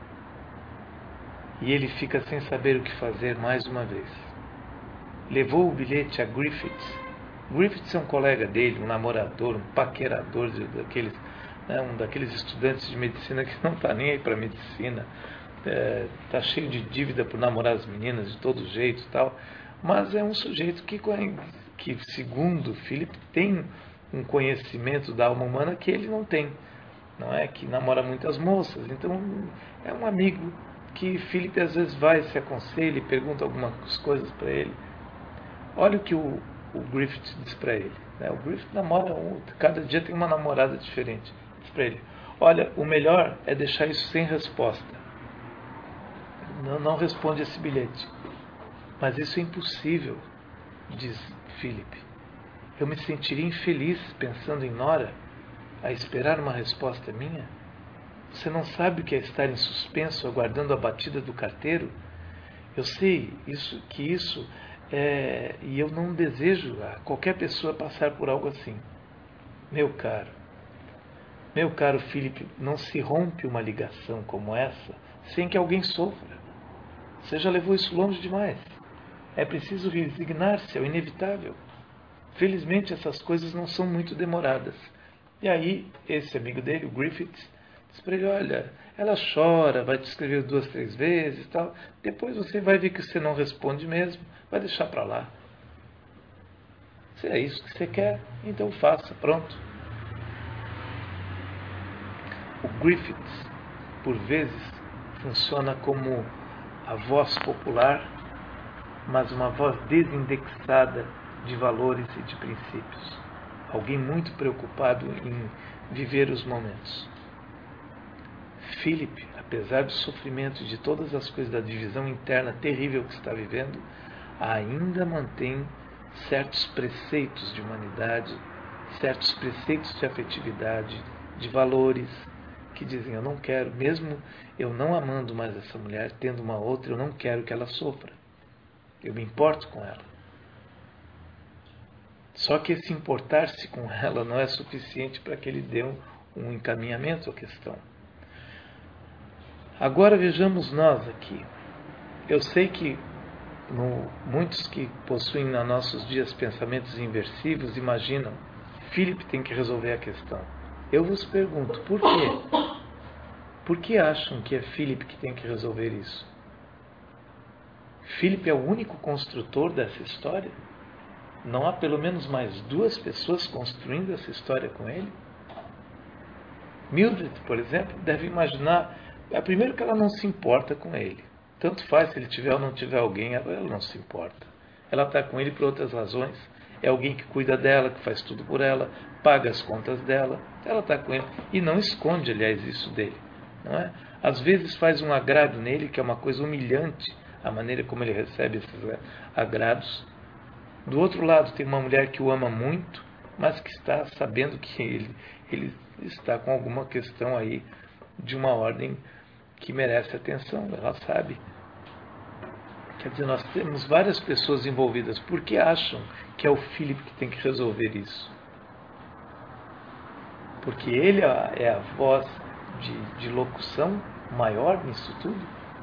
E ele fica sem saber o que fazer mais uma vez. Levou o bilhete a Griffiths. Griffiths é um colega dele, um namorador, um paquerador daqueles, um daqueles estudantes de medicina que não está nem aí para medicina. Está cheio de dívida por namorar as meninas de todo jeito e tal. Mas é um sujeito que segundo Philip, tem um conhecimento da alma humana que ele não tem. Não é? Que namora muitas moças. Então, é um amigo que Philip às vezes vai, se aconselha e pergunta algumas coisas para ele. Olha o que o Griffith diz para ele. Né? O Griffith namora cada dia tem uma namorada diferente. Diz para ele, olha, o melhor é deixar isso sem resposta. Não responde esse bilhete. Mas isso é impossível, diz Philip. Eu me sentiria infeliz pensando em Nora, a esperar uma resposta minha. Você não sabe o que é estar em suspenso, aguardando a batida do carteiro? Eu sei que isso é... E eu não desejo a qualquer pessoa passar por algo assim. Meu caro Philip, não se rompe uma ligação como essa sem que alguém sofra. Você já levou isso longe demais. É preciso resignar-se ao inevitável. Felizmente, essas coisas não são muito demoradas. E aí, esse amigo dele, o Griffith, diz para ele, olha, ela chora, vai te escrever 2, 3 vezes e tal. Depois você vai ver que você não responde mesmo, vai deixar para lá. Se é isso que você quer, então faça, pronto. O Griffith, por vezes, funciona como a voz popular, mas uma voz desindexada de valores e de princípios. Alguém muito preocupado em viver os momentos. Philip, apesar do sofrimento e de todas as coisas da divisão interna terrível que está vivendo, ainda mantém certos preceitos de humanidade, certos preceitos de afetividade, de valores, que dizem, eu não quero, mesmo eu não amando mais essa mulher, tendo uma outra, eu não quero que ela sofra. Eu me importo com ela. Só que esse importar-se com ela não é suficiente para que ele dê um encaminhamento à questão. Agora vejamos nós aqui. Eu sei que muitos que possuem nos nossos dias pensamentos inversivos imaginam, Philip tem que resolver a questão. Eu vos pergunto, por quê? Por que acham que é Philip que tem que resolver isso? Philip é o único construtor dessa história? Não há pelo menos mais 2 pessoas construindo essa história com ele? Mildred, por exemplo, deve imaginar, primeiro que ela não se importa com ele. Tanto faz se ele tiver ou não tiver alguém, ela não se importa. Ela está com ele por outras razões. É alguém que cuida dela, que faz tudo por ela, paga as contas dela. Ela está com ele e não esconde, aliás, isso dele. Não é? Às vezes faz um agrado nele, que é uma coisa humilhante, a maneira como ele recebe esses agrados. Do outro lado, tem uma mulher que o ama muito, mas que está sabendo que ele está com alguma questão aí de uma ordem que merece atenção. Ela sabe. Quer dizer, nós temos várias pessoas envolvidas. Por que acham que é o Philip que tem que resolver isso? Porque ele é a voz de locução maior nisso tudo?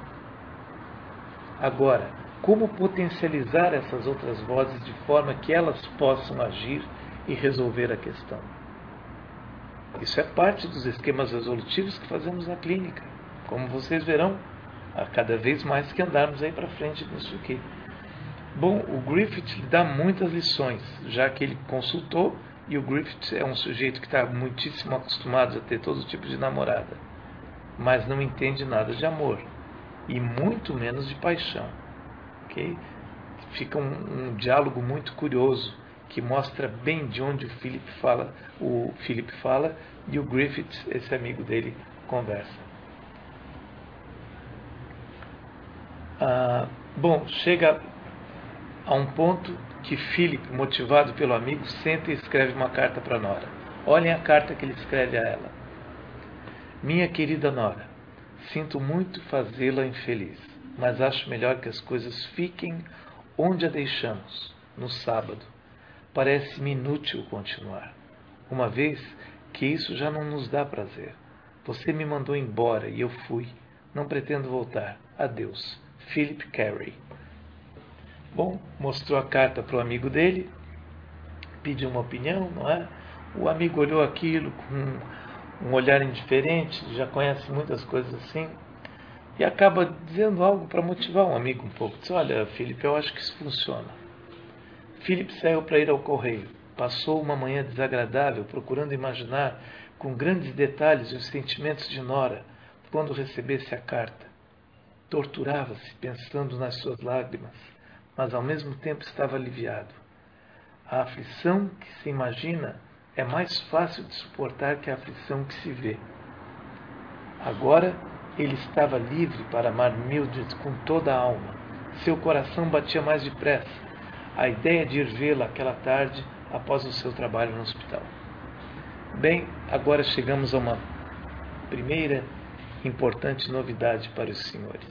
Agora, como potencializar essas outras vozes de forma que elas possam agir e resolver a questão? Isso é parte dos esquemas resolutivos que fazemos na clínica. Como vocês verão, a cada vez mais que andarmos aí para frente nisso aqui. Bom, o Griffith dá muitas lições, já que ele consultou, e o Griffith é um sujeito que está muitíssimo acostumado a ter todo tipo de namorada, mas não entende nada de amor, e muito menos de paixão. Okay? Fica um diálogo muito curioso, que mostra bem de onde o Philip fala e o Griffith, esse amigo dele, conversa. Bom, chega a um ponto que Philip, motivado pelo amigo, senta e escreve uma carta para Nora. Olhem a carta que ele escreve a ela. Minha querida Nora, sinto muito fazê-la infeliz, mas acho melhor que as coisas fiquem onde a deixamos, no sábado. Parece-me inútil continuar, uma vez que isso já não nos dá prazer. Você me mandou embora e eu fui. Não pretendo voltar. Adeus. Philip Carey. Bom, mostrou a carta para o amigo dele, pediu uma opinião, não é? O amigo olhou aquilo com um olhar indiferente, já conhece muitas coisas assim, e acaba dizendo algo para motivar o amigo um pouco. Diz, olha, Philip, eu acho que isso funciona. Philip saiu para ir ao correio. Passou uma manhã desagradável, procurando imaginar com grandes detalhes os sentimentos de Nora quando recebesse a carta. Torturava-se pensando nas suas lágrimas, mas ao mesmo tempo estava aliviado. A aflição que se imagina é mais fácil de suportar que a aflição que se vê. Agora ele estava livre para amar Mildred com toda a alma. Seu coração batia mais depressa. A ideia de ir vê-la aquela tarde após o seu trabalho no hospital. Bem, agora chegamos a uma primeira importante novidade para os senhores.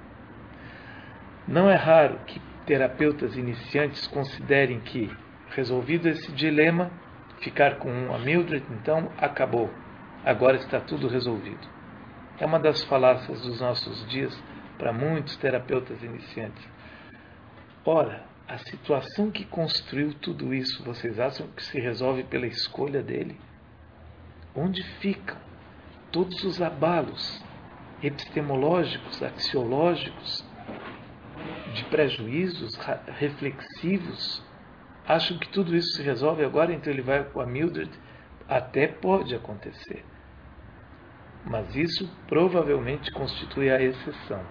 Não é raro que terapeutas iniciantes considerem que, resolvido esse dilema, ficar com a Mildred, então, acabou. Agora está tudo resolvido. É uma das falácias dos nossos dias para muitos terapeutas iniciantes. Ora, a situação que construiu tudo isso, vocês acham que se resolve pela escolha dele? Onde ficam todos os abalos epistemológicos, axiológicos, de prejuízos reflexivos? Acham que tudo isso se resolve agora, então ele vai com a Mildred? Até pode acontecer. Mas isso provavelmente constitui a exceção.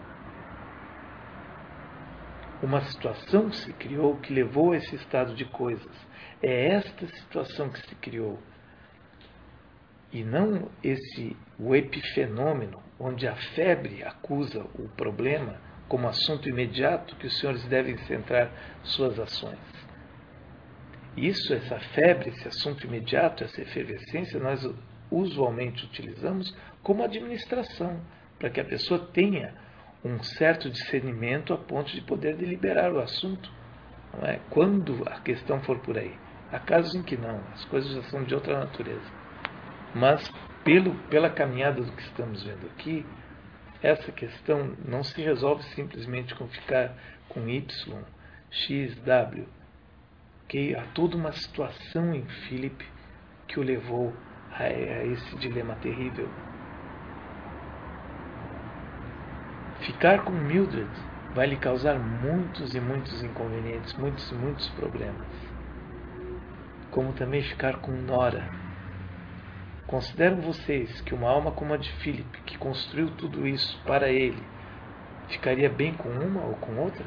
Uma situação se criou que levou a esse estado de coisas. É esta situação que se criou. E não o epifenômeno, onde a febre acusa o problema como assunto imediato que os senhores devem centrar suas ações. Isso, essa febre, esse assunto imediato, essa efervescência, nós usualmente utilizamos como administração, para que a pessoa tenha um certo discernimento a ponto de poder deliberar o assunto, não é? Quando a questão for por aí. Há casos em que não, as coisas já são de outra natureza. Mas, pela caminhada do que estamos vendo aqui, essa questão não se resolve simplesmente com ficar com Y, X, W. Okay? Há toda uma situação em Philip que o levou a esse dilema terrível. Ficar com Mildred vai lhe causar muitos e muitos inconvenientes, muitos e muitos problemas. Como também ficar com Nora. Consideram vocês que uma alma como a de Philip, que construiu tudo isso para ele, ficaria bem com uma ou com outra?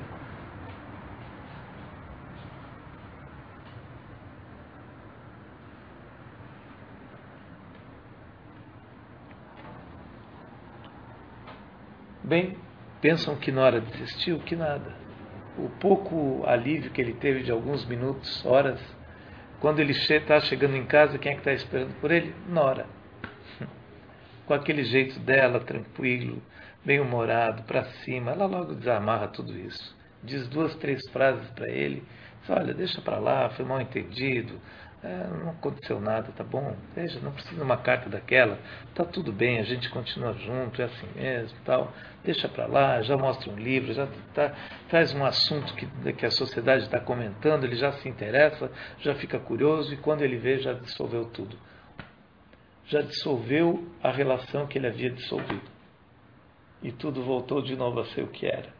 Bem, pensam que Nora desistiu? Que nada. O pouco alívio que ele teve de alguns minutos, horas, quando ele está chegando em casa, quem é que está esperando por ele? Nora. Com aquele jeito dela, tranquilo, bem-humorado, para cima, ela logo desamarra tudo isso. Diz 2, 3 frases para ele. Diz, olha, deixa para lá, foi mal entendido. Não aconteceu nada, tá bom? Veja, não precisa de uma carta daquela. Tá tudo bem, a gente continua junto, é assim mesmo, tal. Deixa para lá, já mostra um livro, já traz um assunto que a sociedade está comentando, ele já se interessa, já fica curioso e quando ele vê, já dissolveu tudo. Já dissolveu a relação que ele havia dissolvido. E tudo voltou de novo a ser o que era.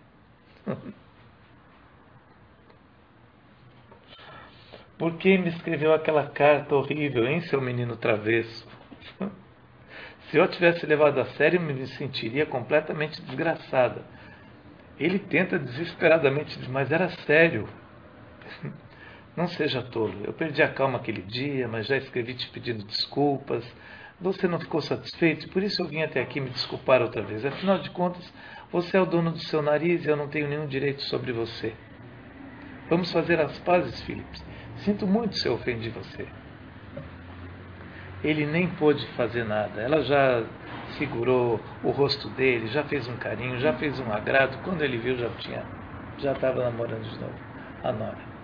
Por que me escreveu aquela carta horrível, hein, seu menino travesso? Se eu tivesse levado a sério, eu me sentiria completamente desgraçada. Ele tenta desesperadamente, mas era sério. Não seja tolo. Eu perdi a calma aquele dia, mas já escrevi te pedindo desculpas. Você não ficou satisfeito, por isso eu vim até aqui me desculpar outra vez. Afinal de contas, você é o dono do seu nariz e eu não tenho nenhum direito sobre você. Vamos fazer as pazes, Philip. Sinto muito se eu ofendi você. Ele nem pôde fazer nada. Ela já segurou o rosto dele, já fez um carinho, já fez um agrado. Quando ele viu, já estava namorando de novo a Nora.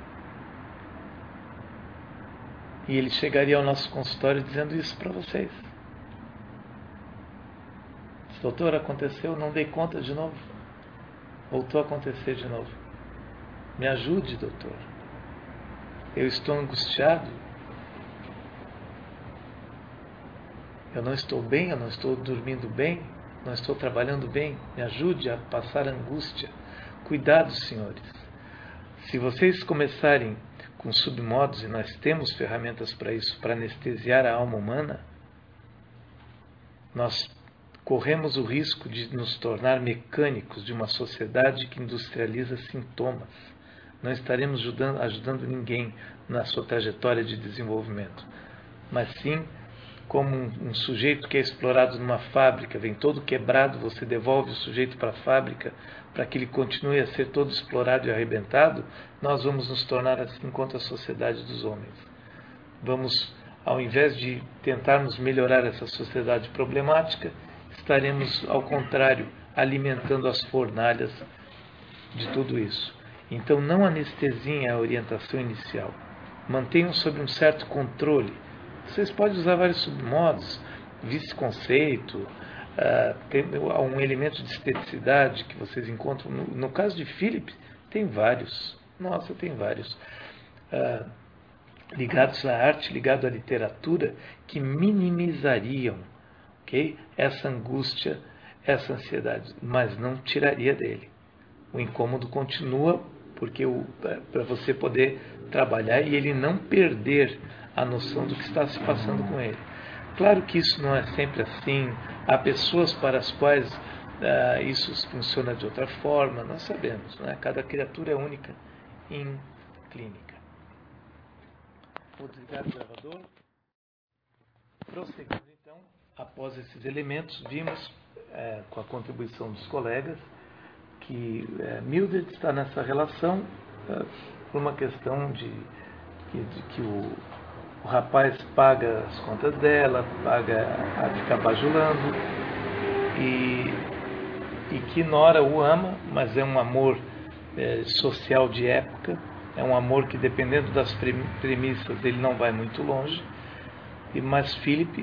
E ele chegaria ao nosso consultório dizendo isso para vocês. Doutor, aconteceu, não dei conta de novo. Voltou a acontecer de novo. Me ajude, doutor. Eu estou angustiado. Eu não estou bem, eu não estou dormindo bem, não estou trabalhando bem. Me ajude a passar a angústia. Cuidado, senhores. Se vocês começarem com submodos, e nós temos ferramentas para isso, para anestesiar a alma humana, nós corremos o risco de nos tornar mecânicos de uma sociedade que industrializa sintomas. Não estaremos ajudando ninguém na sua trajetória de desenvolvimento, mas sim como um sujeito que é explorado numa fábrica, vem todo quebrado, você devolve o sujeito para a fábrica para que ele continue a ser todo explorado e arrebentado, nós vamos nos tornar assim contra a sociedade dos homens. Vamos, ao invés de tentarmos melhorar essa sociedade problemática, estaremos, ao contrário, alimentando as fornalhas de tudo isso. Então, não anestesiem a orientação inicial. Mantenham sob um certo controle. Vocês podem usar vários submodos, vice-conceito, um elemento de esteticidade que vocês encontram. No caso de Philip, tem vários. Nossa, tem vários. Ligados à arte, ligados à literatura, que minimizariam, okay, essa angústia, essa ansiedade, mas não tiraria dele. O incômodo continua, porque para você poder trabalhar e ele não perder a noção do que está se passando com ele. Claro que isso não é sempre assim. Há pessoas para as quais isso funciona de outra forma, nós sabemos, né? Cada criatura é única em clínica. Vou desligar o gravador. Prosseguimos então. Após esses elementos, vimos, com a contribuição dos colegas, que Mildred está nessa relação por uma questão que o rapaz paga as contas dela, paga a ficar bajulando, e que Nora o ama, mas é um amor social de época, é um amor que, dependendo das premissas, ele não vai muito longe. Mas Philip,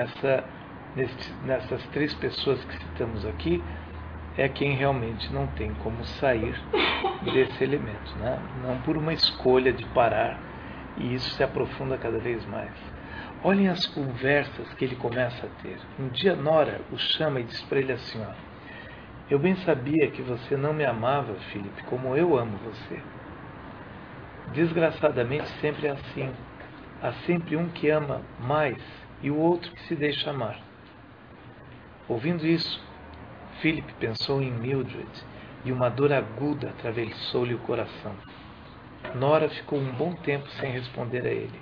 nessas três pessoas que citamos aqui, é quem realmente não tem como sair desse elemento, né? Não por uma escolha de parar, e isso se aprofunda cada vez mais. Olhem as conversas que ele começa a ter. Um dia Nora o chama e diz para ele assim: ó, eu bem sabia que você não me amava, Philip, como eu amo você. Desgraçadamente sempre é assim. Há sempre um que ama mais e o outro que se deixa amar. Ouvindo isso, Philip pensou em Mildred e uma dor aguda atravessou-lhe o coração. Nora ficou um bom tempo sem responder a ele.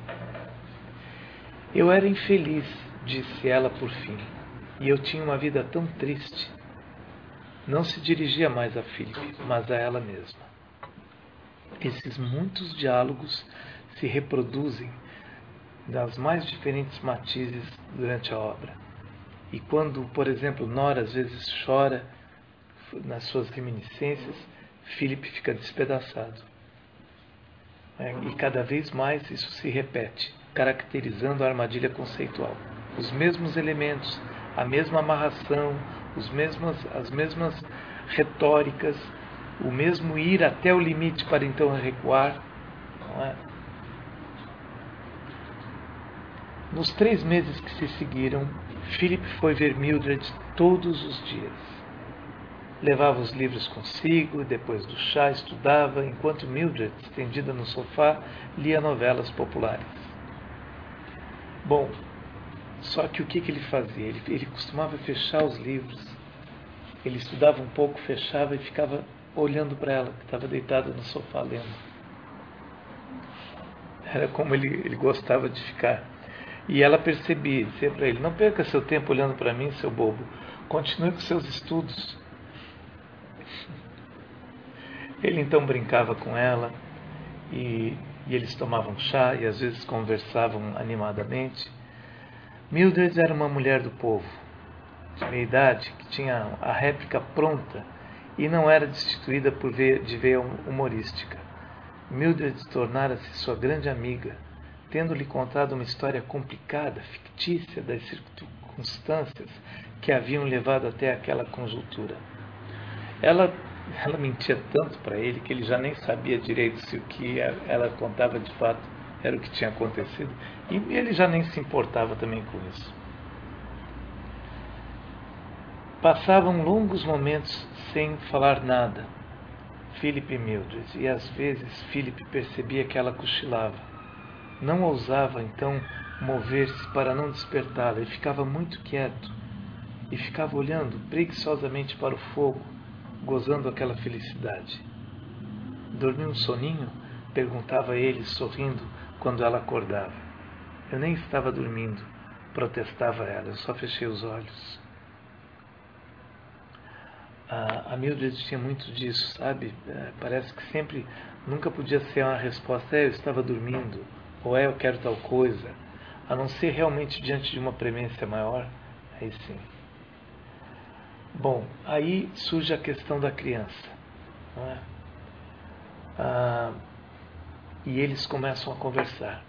Eu era infeliz, disse ela por fim, e eu tinha uma vida tão triste. Não se dirigia mais a Philip, mas a ela mesma. Esses muitos diálogos se reproduzem das mais diferentes matizes durante a obra. E quando, por exemplo, Nora às vezes chora nas suas reminiscências, Philip fica despedaçado. E cada vez mais isso se repete, caracterizando a armadilha conceitual. Os mesmos elementos, a mesma amarração, as mesmas retóricas, o mesmo ir até o limite para então recuar. Não é? Nos 3 meses que se seguiram, Philip foi ver Mildred todos os dias. Levava os livros consigo, depois do chá estudava, enquanto Mildred, estendida no sofá, lia novelas populares. Bom, só que o que ele fazia? Ele costumava fechar os livros. Ele estudava um pouco, fechava e ficava olhando para ela, que estava deitada no sofá lendo. Era como ele gostava de ficar. E ela percebia, dizia para ele: não perca seu tempo olhando para mim, seu bobo. Continue com seus estudos. Ele então brincava com ela e eles tomavam chá e às vezes conversavam animadamente. Mildred era uma mulher do povo, de meia idade, que tinha a réplica pronta e não era destituída de veia humorística. Mildred tornara-se sua grande amiga, tendo-lhe contado uma história complicada, fictícia das circunstâncias que haviam levado até aquela conjuntura. Ela mentia tanto para ele que ele já nem sabia direito se o que ela contava de fato era o que tinha acontecido, e ele já nem se importava também com isso. Passavam longos momentos sem falar nada, Philip e Mildred, e às vezes Philip percebia que ela cochilava. Não ousava então mover-se para não despertá-la, e ficava muito quieto, e ficava olhando preguiçosamente para o fogo, gozando aquela felicidade. Dormiu um soninho? Perguntava ele, sorrindo, quando ela acordava. Eu nem estava dormindo, protestava ela, eu só fechei os olhos. A Mildred tinha muito disso, sabe? Parece que sempre, nunca podia ser uma resposta: eu estava dormindo, ou eu quero tal coisa, a não ser realmente diante de uma premência maior. Aí sim. Bom, aí surge a questão da criança, não é? E eles começam a conversar.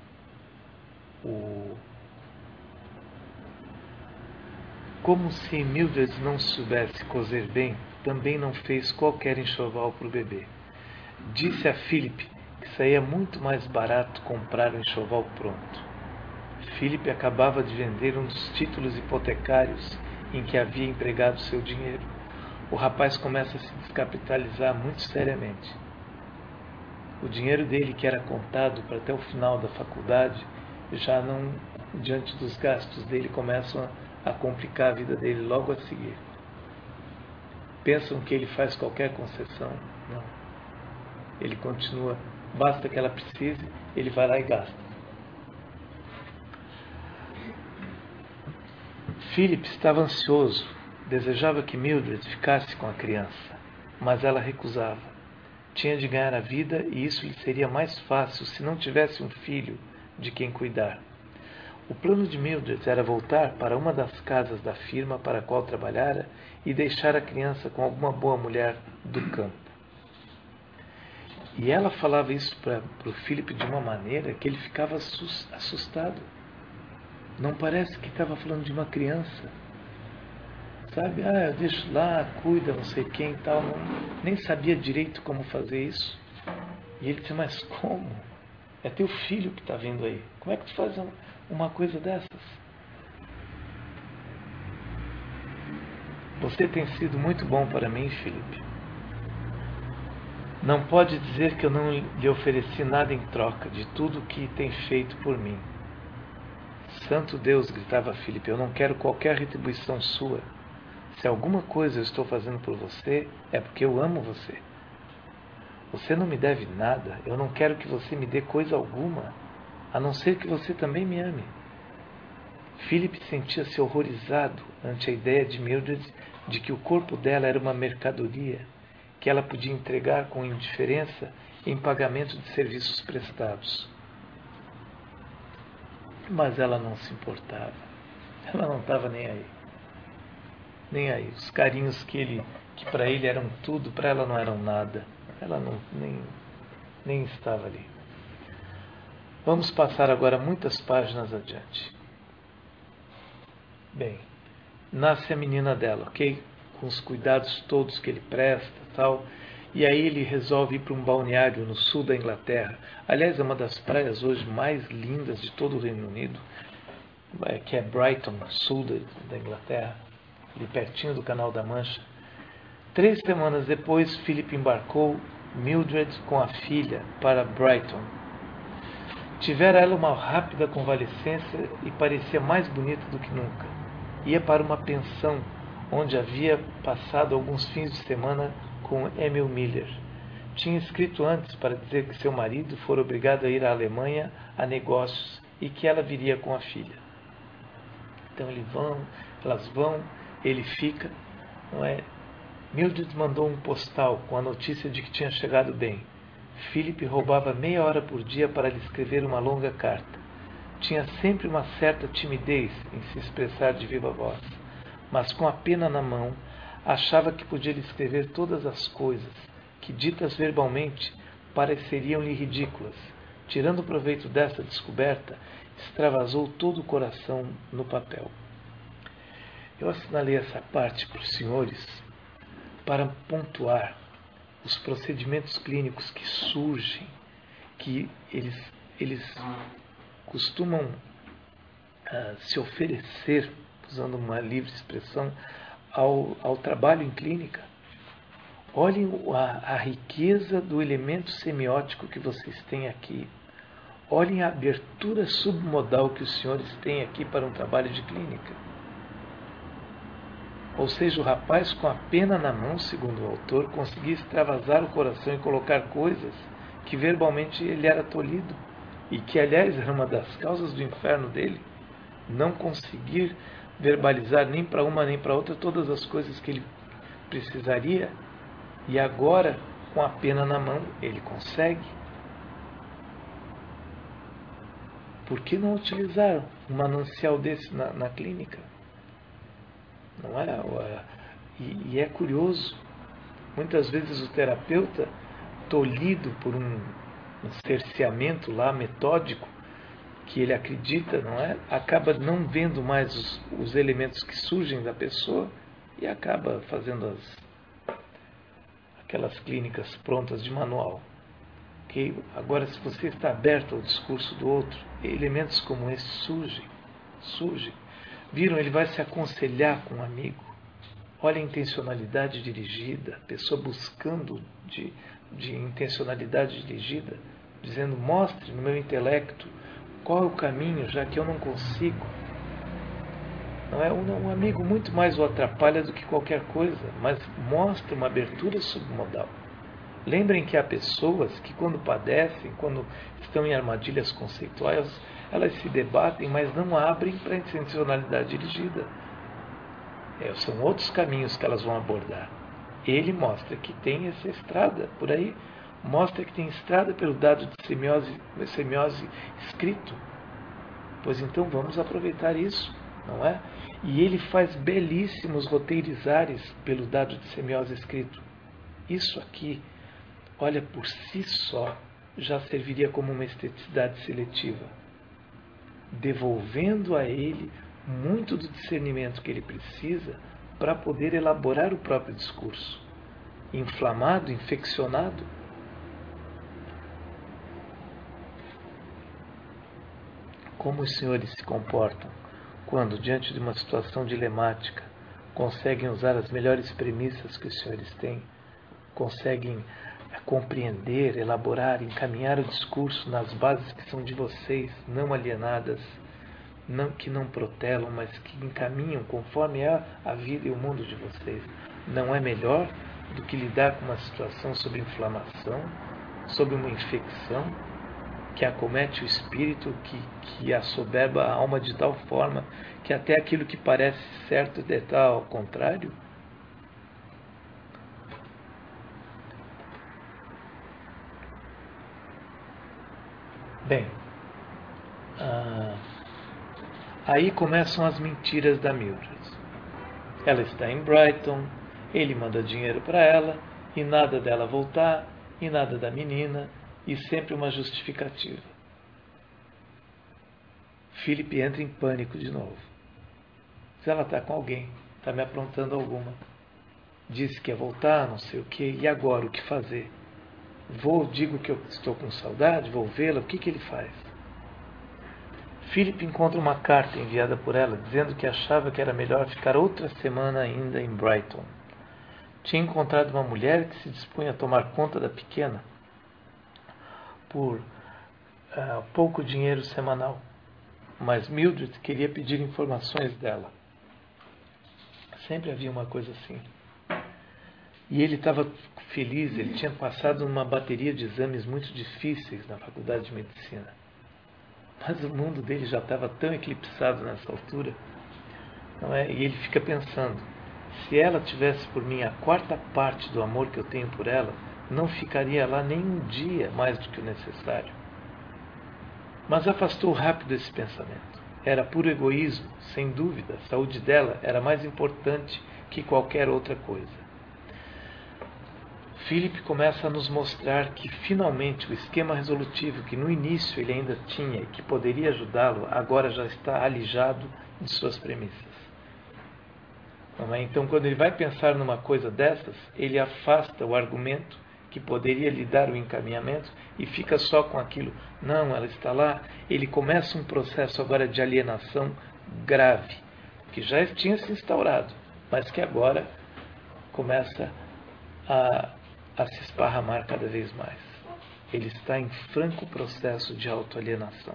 Como se Mildred não soubesse cozer bem, também não fez qualquer enxoval para o bebê. Disse a Philip que saía muito mais barato comprar um enxoval pronto. Philip acabava de vender um dos títulos hipotecários em que havia empregado seu dinheiro. O rapaz começa a se descapitalizar muito seriamente. O dinheiro dele, que era contado para até o final da faculdade, já não, diante dos gastos dele, começam a complicar a vida dele logo a seguir. Pensam que ele faz qualquer concessão? Não. Ele continua, basta que ela precise, ele vai lá e gasta. Philip estava ansioso, desejava que Mildred ficasse com a criança, mas ela recusava. tinha de ganhar a vida e isso lhe seria mais fácil se não tivesse um filho de quem cuidar. O plano de Mildred era voltar para uma das casas da firma para a qual trabalhara e deixar a criança com alguma boa mulher do campo. E ela falava isso para o Philip de uma maneira que ele ficava assustado. Não parece que estava falando de uma criança. Sabe, eu deixo lá, cuida, não sei quem e tal. Nem sabia direito como fazer isso. E ele disse, mas como? É teu filho que está vindo aí. Como é que tu faz uma coisa dessas? Você tem sido muito bom para mim, Philip. Não pode dizer que eu não lhe ofereci nada em troca de tudo o que tem feito por mim. Santo Deus, gritava Philip, eu não quero qualquer retribuição sua. Se alguma coisa eu estou fazendo por você, é porque eu amo você. Você não me deve nada, eu não quero que você me dê coisa alguma, a não ser que você também me ame. Philip sentia-se horrorizado ante a ideia de Mildred de que o corpo dela era uma mercadoria, que ela podia entregar com indiferença em pagamento de serviços prestados. Mas ela não se importava. Ela não estava nem aí. Nem aí. Os carinhos que para ele eram tudo, para ela não eram nada. Ela nem estava ali. Vamos passar agora muitas páginas adiante. Bem, nasce a menina dela, ok? Com os cuidados todos que ele presta, tal. E aí ele resolve ir para um balneário no sul da Inglaterra. Aliás, é uma das praias hoje mais lindas de todo o Reino Unido, que é Brighton, sul da Inglaterra, ali pertinho do Canal da Mancha. 3 semanas depois, Philip embarcou Mildred com a filha para Brighton. Tivera ela uma rápida convalescência e parecia mais bonita do que nunca. Ia para uma pensão onde havia passado alguns fins de semana com Emil Miller. Tinha escrito antes para dizer que seu marido fora obrigado a ir à Alemanha a negócios e que ela viria com a filha. Então elas vão, ele fica, não é? Mildred mandou um postal com a notícia de que tinha chegado bem. Philip roubava meia hora por dia para lhe escrever uma longa carta. Tinha sempre uma certa timidez em se expressar de viva voz, mas com a pena na mão, achava que podia lhe escrever todas as coisas, que ditas verbalmente pareceriam-lhe ridículas. Tirando proveito dessa descoberta, extravasou todo o coração no papel. Eu assinalei essa parte para os senhores para pontuar os procedimentos clínicos que surgem, que eles costumam se oferecer, usando uma livre expressão, ao trabalho em clínica. Olhem a riqueza do elemento semiótico que vocês têm aqui. Olhem a abertura submodal que os senhores têm aqui para um trabalho de clínica. Ou seja, o rapaz, com a pena na mão, segundo o autor, conseguia extravasar o coração e colocar coisas que verbalmente ele era tolhido, e que, aliás, era uma das causas do inferno dele, não conseguir verbalizar nem para uma nem para outra todas as coisas que ele precisaria, e agora, com a pena na mão, ele consegue. Por que não utilizar um manancial desse na clínica? Não é? E é curioso, muitas vezes o terapeuta, tolhido por um cerceamento lá metódico que ele acredita, não é? Acaba não vendo mais os elementos que surgem da pessoa e acaba fazendo aquelas clínicas prontas de manual. Okay? Agora, se você está aberto ao discurso do outro, elementos como esse surgem. Viram? Ele vai se aconselhar com um amigo. Olha a intencionalidade dirigida, a pessoa buscando de intencionalidade dirigida, dizendo, mostre no meu intelecto qual é o caminho, já que eu não consigo. Não é? Um amigo muito mais o atrapalha do que qualquer coisa, mas mostra uma abertura submodal. Lembrem que há pessoas que, quando padecem, quando estão em armadilhas conceituais, elas se debatem, mas não abrem para a intencionalidade dirigida. São outros caminhos que elas vão abordar. Ele mostra que tem essa estrada por aí, Mostra que tem estrada pelo dado de semiose escrito. Pois então vamos aproveitar isso, não é? E ele faz belíssimos roteirizares pelo dado de semiose escrito. Isso aqui, olha, por si só, já serviria como uma esteticidade seletiva, devolvendo a ele muito do discernimento que ele precisa para poder elaborar o próprio discurso. Inflamado, infeccionado. Como os senhores se comportam quando, diante de uma situação dilemática, conseguem usar as melhores premissas que os senhores têm, conseguem compreender, elaborar, encaminhar o discurso nas bases que são de vocês, não alienadas, que não protelam, mas que encaminham conforme é a vida e o mundo de vocês. Não é melhor do que lidar com uma situação sobre inflamação, sobre uma infecção que acomete o espírito, que assoberba a alma de tal forma que até aquilo que parece certo é tal ao contrário? Bem, aí começam as mentiras da Mildred. Ela está em Brighton, ele manda dinheiro para ela, e nada dela voltar, e nada da menina, e sempre uma justificativa. Philip entra em pânico de novo. Se ela está com alguém, está me aprontando alguma. Disse que ia voltar, não sei o que, e agora o que fazer? Digo que eu estou com saudade, vou vê-la, o que ele faz? Philip encontra uma carta enviada por ela, dizendo que achava que era melhor ficar outra semana ainda em Brighton. Tinha encontrado uma mulher que se dispunha a tomar conta da pequena por pouco dinheiro semanal, mas Mildred queria pedir informações dela. Sempre havia uma coisa assim. E ele estava feliz, ele tinha passado uma bateria de exames muito difíceis na faculdade de medicina. Mas o mundo dele já estava tão eclipsado nessa altura, não é? E ele fica pensando, se ela tivesse por mim a quarta parte do amor que eu tenho por ela, não ficaria lá nem um dia mais do que o necessário. Mas afastou rápido esse pensamento. Era puro egoísmo, sem dúvida. A saúde dela era mais importante que qualquer outra coisa. Philip começa a nos mostrar que finalmente o esquema resolutivo que no início ele ainda tinha e que poderia ajudá-lo, agora já está alijado de suas premissas. Então, quando ele vai pensar numa coisa dessas, ele afasta o argumento que poderia lhe dar o encaminhamento e fica só com aquilo. Não, ela está lá. Ele começa um processo agora de alienação grave, que já tinha se instaurado, mas que agora começa a se esparramar cada vez mais. Ele está em franco processo de autoalienação.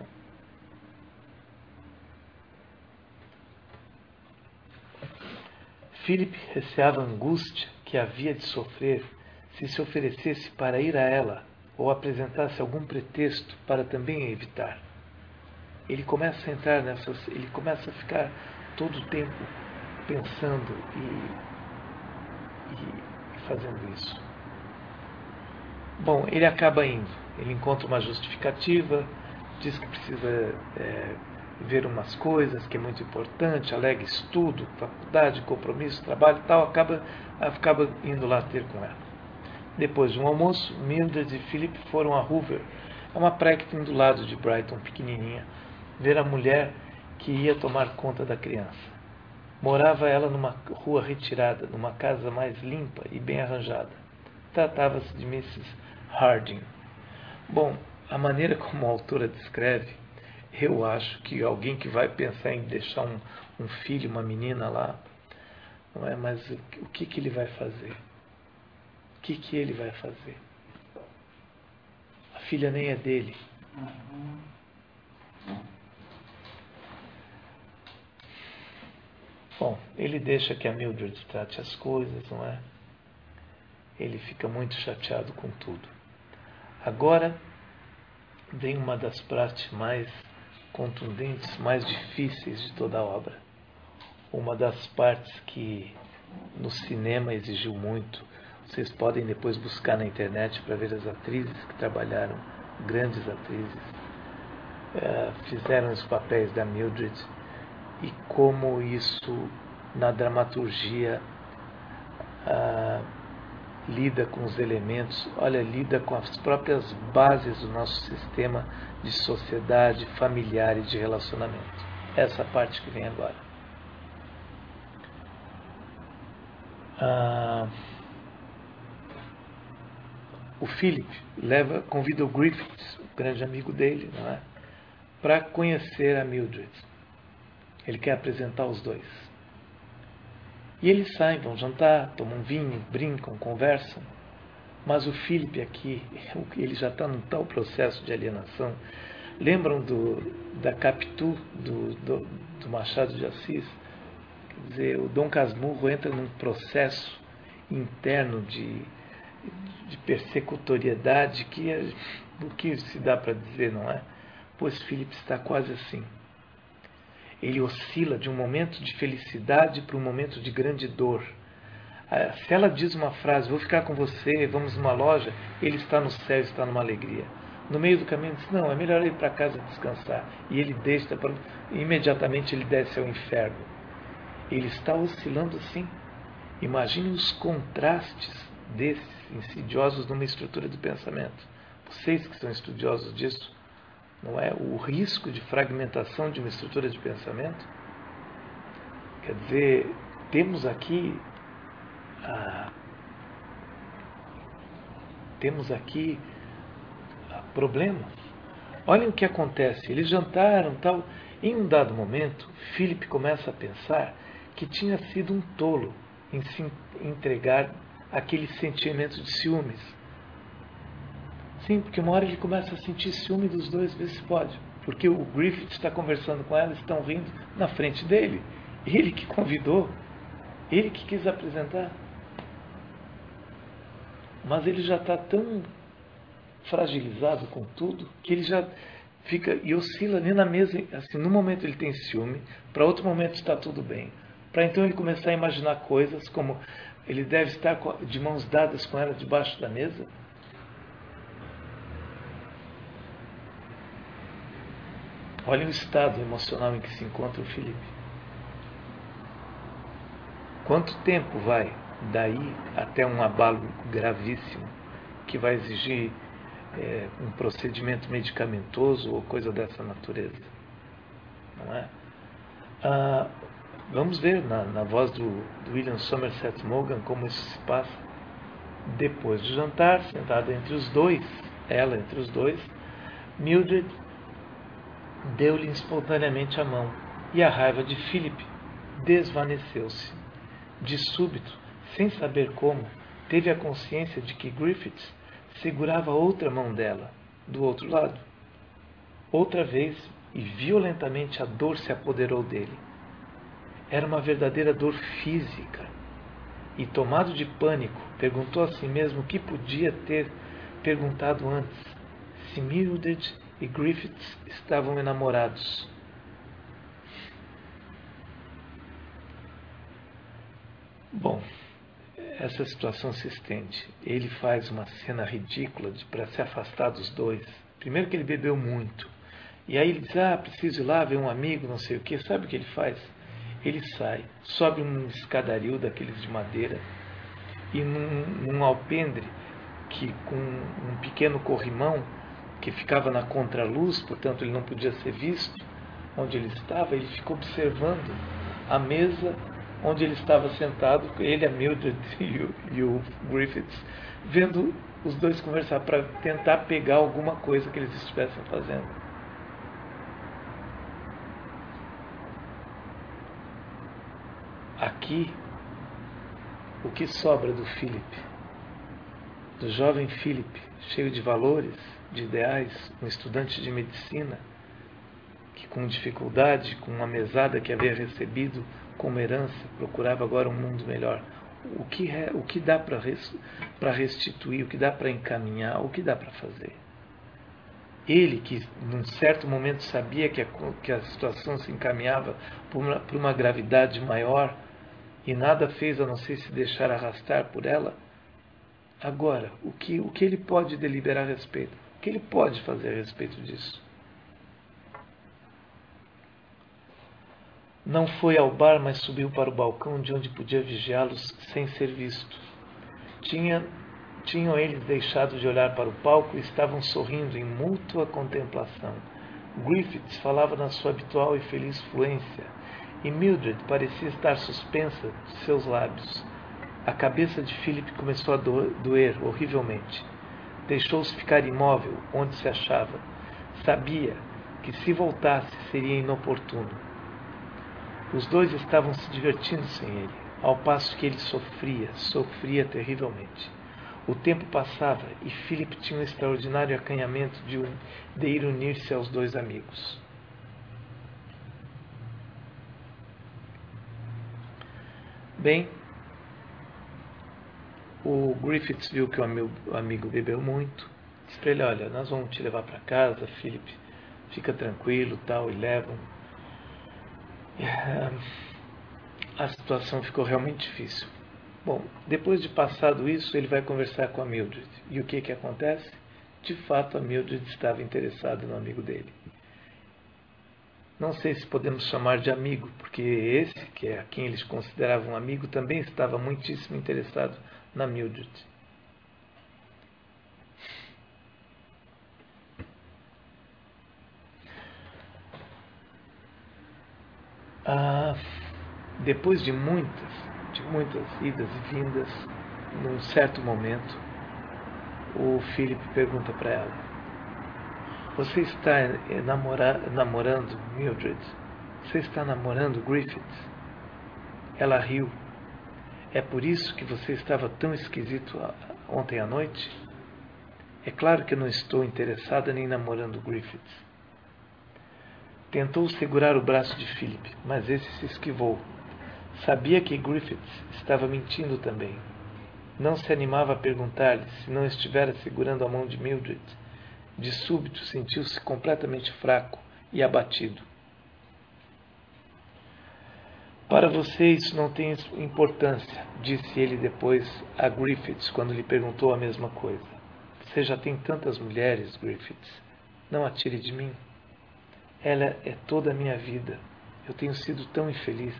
Philip receava a angústia que havia de sofrer se oferecesse para ir a ela ou apresentasse algum pretexto para também a evitar. Ele começa a entrar ele começa a ficar todo o tempo pensando e fazendo isso. Bom, ele acaba indo. Ele encontra uma justificativa, diz que precisa ver umas coisas, que é muito importante, alega estudo, faculdade, compromisso, trabalho e tal, acaba indo lá ter com ela. Depois de um almoço, Mildred e Philip foram a Hoover, é uma praia que tem do lado de Brighton, pequenininha, ver a mulher que ia tomar conta da criança. Morava ela numa rua retirada, numa casa mais limpa e bem arranjada. Tratava-se de Mrs. Harding. Bom, a maneira como a autora descreve, eu acho que alguém que vai pensar em deixar um filho, uma menina lá, não é? Mas o que ele vai fazer? O que ele vai fazer? A filha nem é dele. Bom, ele deixa que a Mildred trate as coisas, não é? Ele fica muito chateado com tudo. Agora vem uma das partes mais contundentes, mais difíceis de toda a obra. Uma das partes que no cinema exigiu muito, Vocês podem depois buscar na internet para ver as atrizes que trabalharam, grandes atrizes, fizeram os papéis da Mildred e como isso na dramaturgia lida com os elementos, lida com as próprias bases do nosso sistema de sociedade, familiar e de relacionamento. Essa parte que vem agora. O Philip convida o Griffiths, o grande amigo dele, não é? Para conhecer a Mildred. Ele quer apresentar os dois. E eles saem, vão jantar, tomam vinho, brincam, conversam. Mas o Philip aqui, ele já está num tal processo de alienação. Lembram da Capitu, do Machado de Assis? Quer dizer, o Dom Casmurro entra num processo interno de persecutoriedade o que se dá para dizer, não é? Pois Philip está quase assim. Ele oscila de um momento de felicidade para um momento de grande dor. Se ela diz uma frase, vou ficar com você, vamos numa loja, ele está no céu, está numa alegria. No meio do caminho, diz, não, é melhor ir para casa descansar. E ele deixa, imediatamente ele desce ao inferno. Ele está oscilando assim. Imagine os contrastes desses insidiosos numa estrutura do pensamento. Vocês que são estudiosos disso, não é? O risco de fragmentação de uma estrutura de pensamento. Quer dizer, temos aqui problemas. Olhem o que acontece. Eles jantaram, tal. Em um dado momento, Philip começa a pensar que tinha sido um tolo em se entregar àquele sentimento de ciúmes. Sim, porque uma hora ele começa a sentir ciúme dos dois, vê se pode. Porque o Griffith está conversando com ela, estão rindo na frente dele. Ele que convidou, ele que quis apresentar. Mas ele já está tão fragilizado com tudo que ele já fica e oscila ali na mesa. Assim, num momento ele tem ciúme, para outro momento está tudo bem. Para então ele começar a imaginar coisas como ele deve estar de mãos dadas com ela debaixo da mesa. Olhem o estado emocional em que se encontra o Felipe. Quanto tempo vai daí até um abalo gravíssimo que vai exigir um procedimento medicamentoso ou coisa dessa natureza? Não é? Vamos ver na voz do William Somerset Maugham como isso se passa. Depois do jantar, sentada entre os dois, ela entre os dois, Mildred deu-lhe espontaneamente a mão e a raiva de Philip desvaneceu-se. De súbito, sem saber como, teve a consciência de que Griffiths segurava outra mão dela, do outro lado. Outra vez, e violentamente a dor se apoderou dele. Era uma verdadeira dor física. E, tomado de pânico, perguntou a si mesmo o que podia ter perguntado antes: se Mildred e Griffiths estavam enamorados. Bom, essa situação se estende. Ele faz uma cena ridícula para se afastar dos dois. Primeiro que ele bebeu muito. E aí ele diz, preciso ir lá ver um amigo, não sei o quê. Sabe o que ele faz? Ele sai, sobe um escadario daqueles de madeira e num alpendre que com um pequeno corrimão que ficava na contraluz, portanto ele não podia ser visto, onde ele estava, ele ficou observando a mesa onde ele estava sentado, ele, a Mildred e o Griffiths, vendo os dois conversar para tentar pegar alguma coisa que eles estivessem fazendo. Aqui, o que sobra do Philip, do jovem Philip, cheio de valores, de ideais, um estudante de medicina, que com dificuldade, com uma mesada que havia recebido como herança, procurava agora um mundo melhor. O que dá para restituir, o que dá para encaminhar, o que dá para fazer? Ele, que num certo momento sabia que a situação se encaminhava por uma gravidade maior e nada fez a não ser se deixar arrastar por ela, Agora, o que ele pode deliberar a respeito? O que ele pode fazer a respeito disso? Não foi ao bar, mas subiu para o balcão de onde podia vigiá-los sem ser visto. Tinham eles deixado de olhar para o palco e estavam sorrindo em mútua contemplação. Griffiths falava na sua habitual e feliz fluência, e Mildred parecia estar suspensa de seus lábios. A cabeça de Philip começou a doer horrivelmente. Deixou-se ficar imóvel onde se achava. Sabia que se voltasse seria inoportuno. Os dois estavam se divertindo sem ele, ao passo que ele sofria terrivelmente. O tempo passava e Philip tinha um extraordinário acanhamento de ir unir-se aos dois amigos. Bem, o Griffiths viu que o amigo bebeu muito. Disse para ele: olha, nós vamos te levar para casa, Philip, fica tranquilo, tal, e levam. A situação ficou realmente difícil. Bom, depois de passado isso, ele vai conversar com a Mildred. E o que acontece? De fato, a Mildred estava interessada no amigo dele. Não sei se podemos chamar de amigo, porque esse, que é a quem eles consideravam amigo, também estava muitíssimo interessado na Mildred. Depois de muitas idas e vindas, num certo momento, o Philip pergunta para ela: você está namorando Mildred? Você está namorando Griffiths? Ela riu. É por isso que você estava tão esquisito ontem à noite? É claro que eu não estou interessada nem namorando Griffiths. Tentou segurar o braço de Philip, mas esse se esquivou. Sabia que Griffiths estava mentindo também. Não se animava a perguntar-lhe se não estivera segurando a mão de Mildred. De súbito sentiu-se completamente fraco e abatido. Para você isso não tem importância, disse ele depois a Griffiths quando lhe perguntou a mesma coisa. Você já tem tantas mulheres, Griffiths. Não a tire de mim. Ela é toda a minha vida. Eu tenho sido tão infeliz.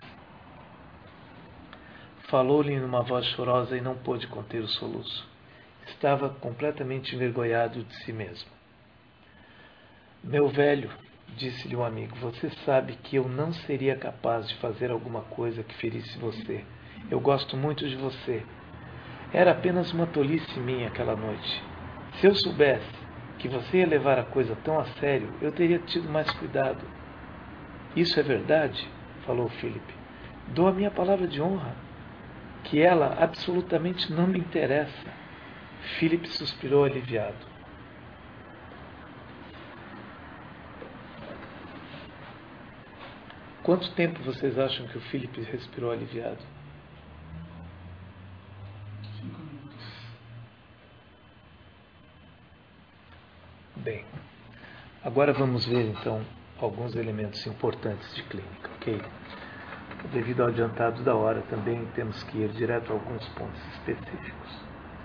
Falou-lhe numa voz chorosa e não pôde conter o soluço. Estava completamente envergonhado de si mesmo. Meu velho, disse-lhe um amigo, você sabe que eu não seria capaz de fazer alguma coisa que ferisse você. Eu gosto muito de você. Era apenas uma tolice minha aquela noite. Se eu soubesse que você ia levar a coisa tão a sério, eu teria tido mais cuidado. Isso é verdade? Falou Philip. Dou a minha palavra de honra, que ela absolutamente não me interessa. Philip suspirou aliviado. Quanto tempo vocês acham que o Philip respirou aliviado? 5 minutos. Bem, agora vamos ver então alguns elementos importantes de clínica, ok? Devido ao adiantado da hora, também temos que ir direto a alguns pontos específicos.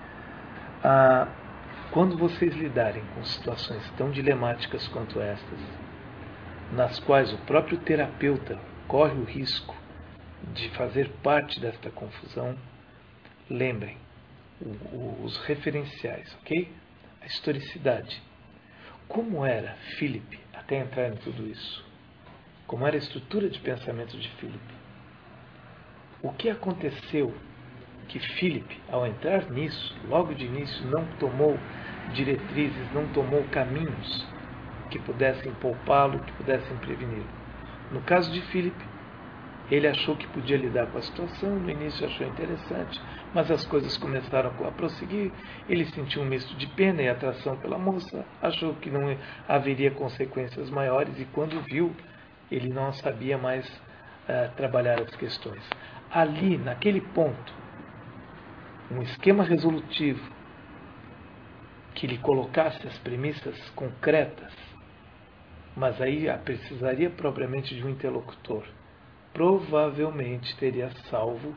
Quando vocês lidarem com situações tão dilemáticas quanto estas, nas quais o próprio terapeuta corre o risco de fazer parte desta confusão, lembrem os referenciais, ok? A historicidade. Como era Philip até entrar em tudo isso? Como era a estrutura de pensamento de Philip? O que aconteceu que Philip, ao entrar nisso, logo de início, não tomou diretrizes, não tomou caminhos que pudessem poupá-lo, que pudessem preveni-lo? No caso de Philip, ele achou que podia lidar com a situação, no início achou interessante, mas as coisas começaram a prosseguir, ele sentiu um misto de pena e atração pela moça, achou que não haveria consequências maiores e quando viu, ele não sabia mais trabalhar as questões. Ali, naquele ponto, um esquema resolutivo que lhe colocasse as premissas concretas, mas aí precisaria propriamente de um interlocutor, provavelmente teria salvo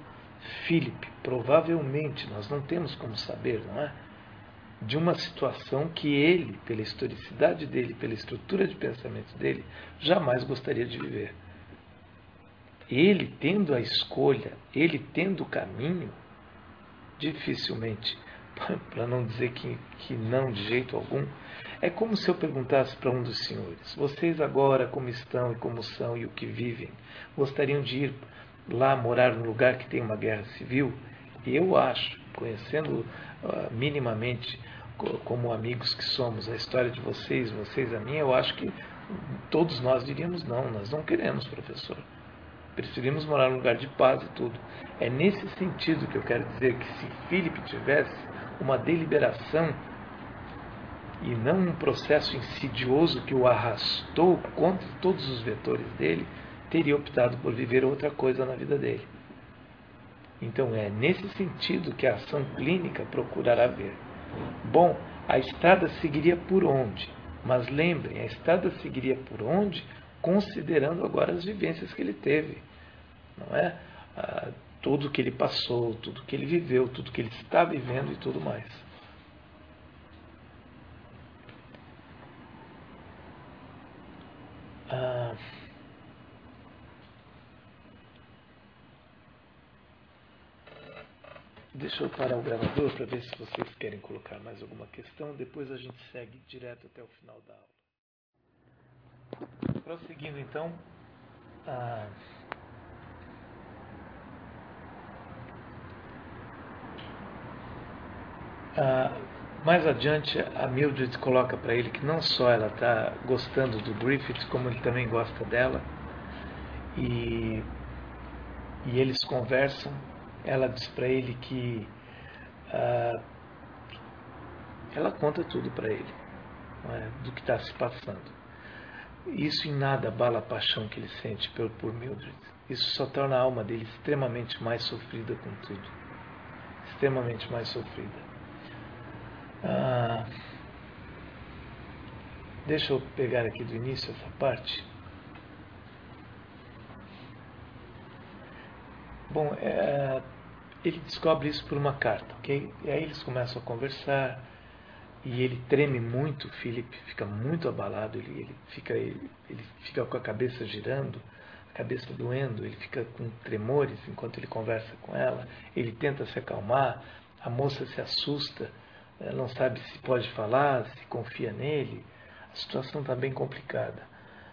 Philip, provavelmente, nós não temos como saber, não é? De uma situação que ele, pela historicidade dele, pela estrutura de pensamento dele, jamais gostaria de viver. Ele tendo a escolha, ele tendo o caminho, dificilmente, para não dizer que não de jeito algum, é como se eu perguntasse para um dos senhores: vocês agora como estão e como são e o que vivem, gostariam de ir lá morar num lugar que tem uma guerra civil? E eu acho, conhecendo minimamente como amigos que somos a história de vocês, vocês a minha, eu acho que todos nós diríamos: não, nós não queremos, professor. Preferimos morar num lugar de paz e tudo. É nesse sentido que eu quero dizer que se Philip tivesse uma deliberação e não um processo insidioso que o arrastou contra todos os vetores dele, teria optado por viver outra coisa na vida dele. Então é nesse sentido que a ação clínica procurará ver. Bom, a estrada seguiria por onde? Mas lembrem, a estrada seguiria por onde? Considerando agora as vivências que ele teve, não é? Tudo que ele passou, tudo que ele viveu, tudo que ele está vivendo e tudo mais. Deixa eu parar o gravador para ver se vocês querem colocar mais alguma questão. Depois a gente segue direto até o final da aula. Prosseguindo então, mais adiante a Mildred coloca para ele que não só ela está gostando do Griffith, como ele também gosta dela. E eles conversam. Ela diz para ele que ela conta tudo para ele, não é, do que está se passando. Isso em nada abala a paixão que ele sente por Mildred. Isso só torna a alma dele extremamente mais sofrida com tudo. Extremamente mais sofrida. Deixa eu pegar aqui do início essa parte. Bom, ele descobre isso por uma carta, ok? E aí eles começam a conversar e ele treme muito, Philip fica muito abalado, ele fica com a cabeça girando, a cabeça doendo, ele fica com tremores enquanto ele conversa com ela, ele tenta se acalmar, a moça se assusta, não sabe se pode falar, se confia nele, a situação está bem complicada.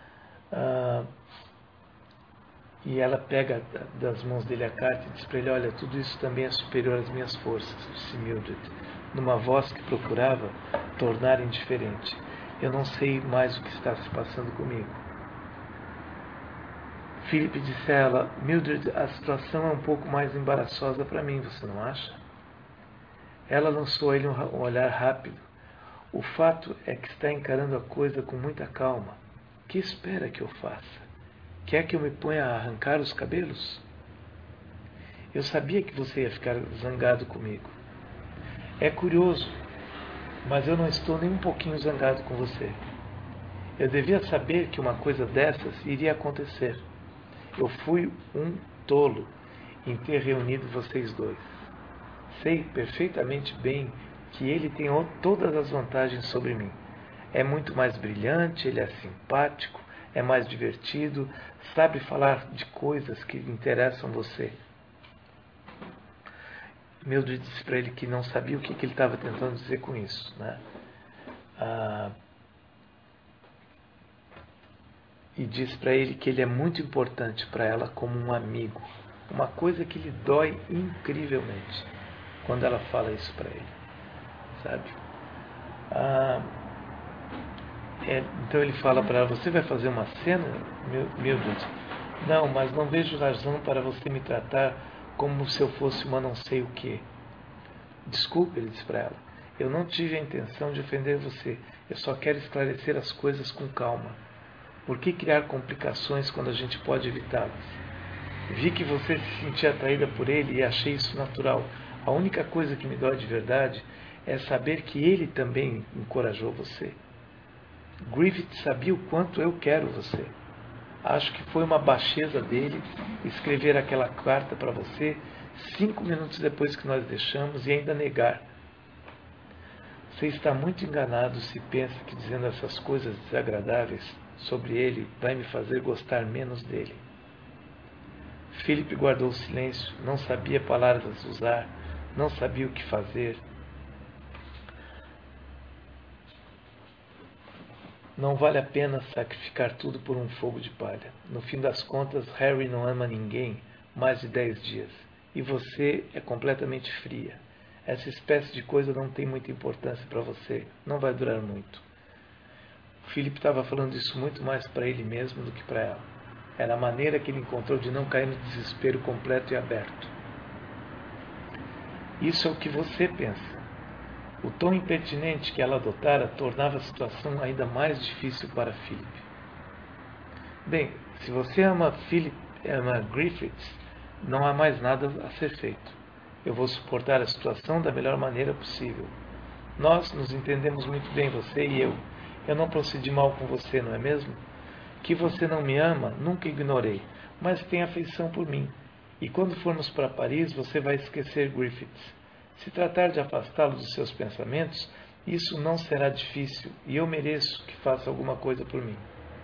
E ela pega das mãos dele a carta e diz para ele: olha, tudo isso também é superior às minhas forças, disse Mildred, numa voz que procurava tornar indiferente. Eu não sei mais o que está se passando comigo. Philip disse a ela: Mildred, a situação é um pouco mais embaraçosa para mim, você não acha? Ela lançou a ele um olhar rápido. O fato é que está encarando a coisa com muita calma. O que espera que eu faça? Quer que eu me ponha a arrancar os cabelos? Eu sabia que você ia ficar zangado comigo. É curioso, mas eu não estou nem um pouquinho zangado com você. Eu devia saber que uma coisa dessas iria acontecer. Eu fui um tolo em ter reunido vocês dois. Sei perfeitamente bem que ele tem todas as vantagens sobre mim. É muito mais brilhante, ele é simpático, é mais divertido, sabe falar de coisas que interessam você. Mildred disse para ele que não sabia o que ele estava tentando dizer com isso, né? E disse para ele que ele é muito importante para ela como um amigo. Uma coisa que lhe dói incrivelmente quando ela fala isso para ele, sabe? Então ele fala para ela: você vai fazer uma cena, Mildred? Não, mas não vejo razão para você me tratar como se eu fosse uma não sei o quê. Desculpe, ele disse para ela. Eu não tive a intenção de ofender você. Eu só quero esclarecer as coisas com calma. Por que criar complicações quando a gente pode evitá-las? Vi que você se sentia atraída por ele e achei isso natural. A única coisa que me dói de verdade é saber que ele também encorajou você. Griffith sabia o quanto eu quero você. Acho que foi uma baixeza dele escrever aquela carta para você 5 minutos depois que nós deixamos e ainda negar. Você está muito enganado se pensa que dizendo essas coisas desagradáveis sobre ele vai me fazer gostar menos dele. Philip guardou silêncio, não sabia palavras usar, não sabia o que fazer. Não vale a pena sacrificar tudo por um fogo de palha. No fim das contas, Harry não ama ninguém mais de 10 dias. E você é completamente fria. Essa espécie de coisa não tem muita importância para você. Não vai durar muito. O Philip estava falando isso muito mais para ele mesmo do que para ela. Era a maneira que ele encontrou de não cair no desespero completo e aberto. Isso é o que você pensa. O tom impertinente que ela adotara tornava a situação ainda mais difícil para Philip. Bem, se você ama Griffiths, não há mais nada a ser feito. Eu vou suportar a situação da melhor maneira possível. Nós nos entendemos muito bem, você e eu. Eu não procedi mal com você, não é mesmo? Que você não me ama, nunca ignorei, mas tem afeição por mim. E quando formos para Paris, você vai esquecer Griffiths. Se tratar de afastá-lo dos seus pensamentos, isso não será difícil, e eu mereço que faça alguma coisa por mim.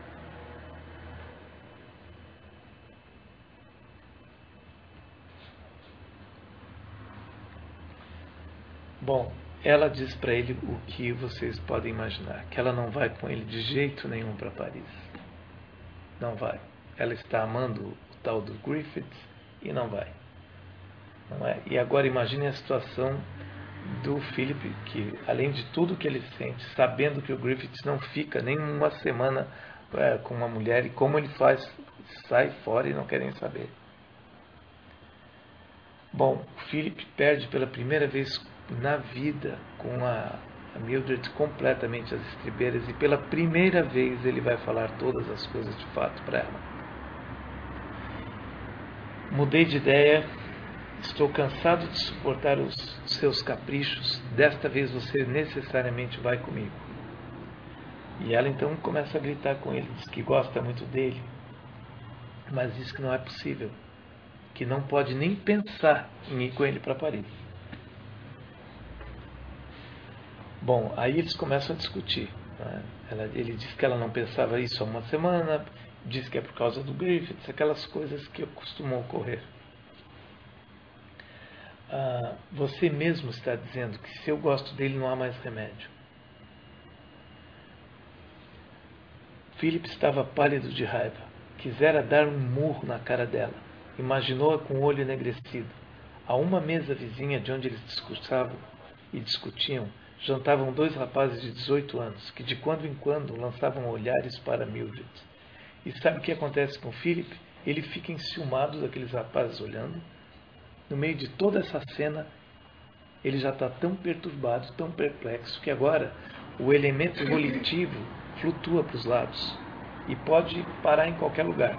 Bom, ela diz para ele o que vocês podem imaginar, que ela não vai com ele de jeito nenhum para Paris. Não vai. Ela está amando o tal do Griffiths e não vai. Não é? E agora imagine a situação do Philip, que além de tudo que ele sente, sabendo que o Griffiths não fica nem uma semana com uma mulher, e como ele sai fora e não quer nem saber. Bom, o Philip perde pela primeira vez na vida com a Mildred completamente às estribeiras, e pela primeira vez ele vai falar todas as coisas de fato para ela. Mudei de ideia. Estou cansado de suportar os seus caprichos. Desta vez você necessariamente vai comigo. E ela então começa a gritar com ele. Diz que gosta muito dele, mas diz que não é possível. Que não pode nem pensar em ir com ele para Paris. Bom, aí eles começam a discutir. Né? Ele diz que ela não pensava isso há uma semana. Diz que é por causa do Griffiths. Aquelas coisas que costumam ocorrer. Você mesmo está dizendo que se eu gosto dele não há mais remédio. Philip estava pálido de raiva. Quisera dar um murro na cara dela. Imaginou-a com o olho enegrecido. A uma mesa vizinha de onde eles discursavam e discutiam, jantavam 2 rapazes de 18 anos, que de quando em quando lançavam olhares para Mildred. E sabe o que acontece com Philip? Ele fica enciumado daqueles rapazes olhando. No meio de toda essa cena, ele já está tão perturbado, tão perplexo, que agora o elemento volitivo flutua para os lados e pode parar em qualquer lugar.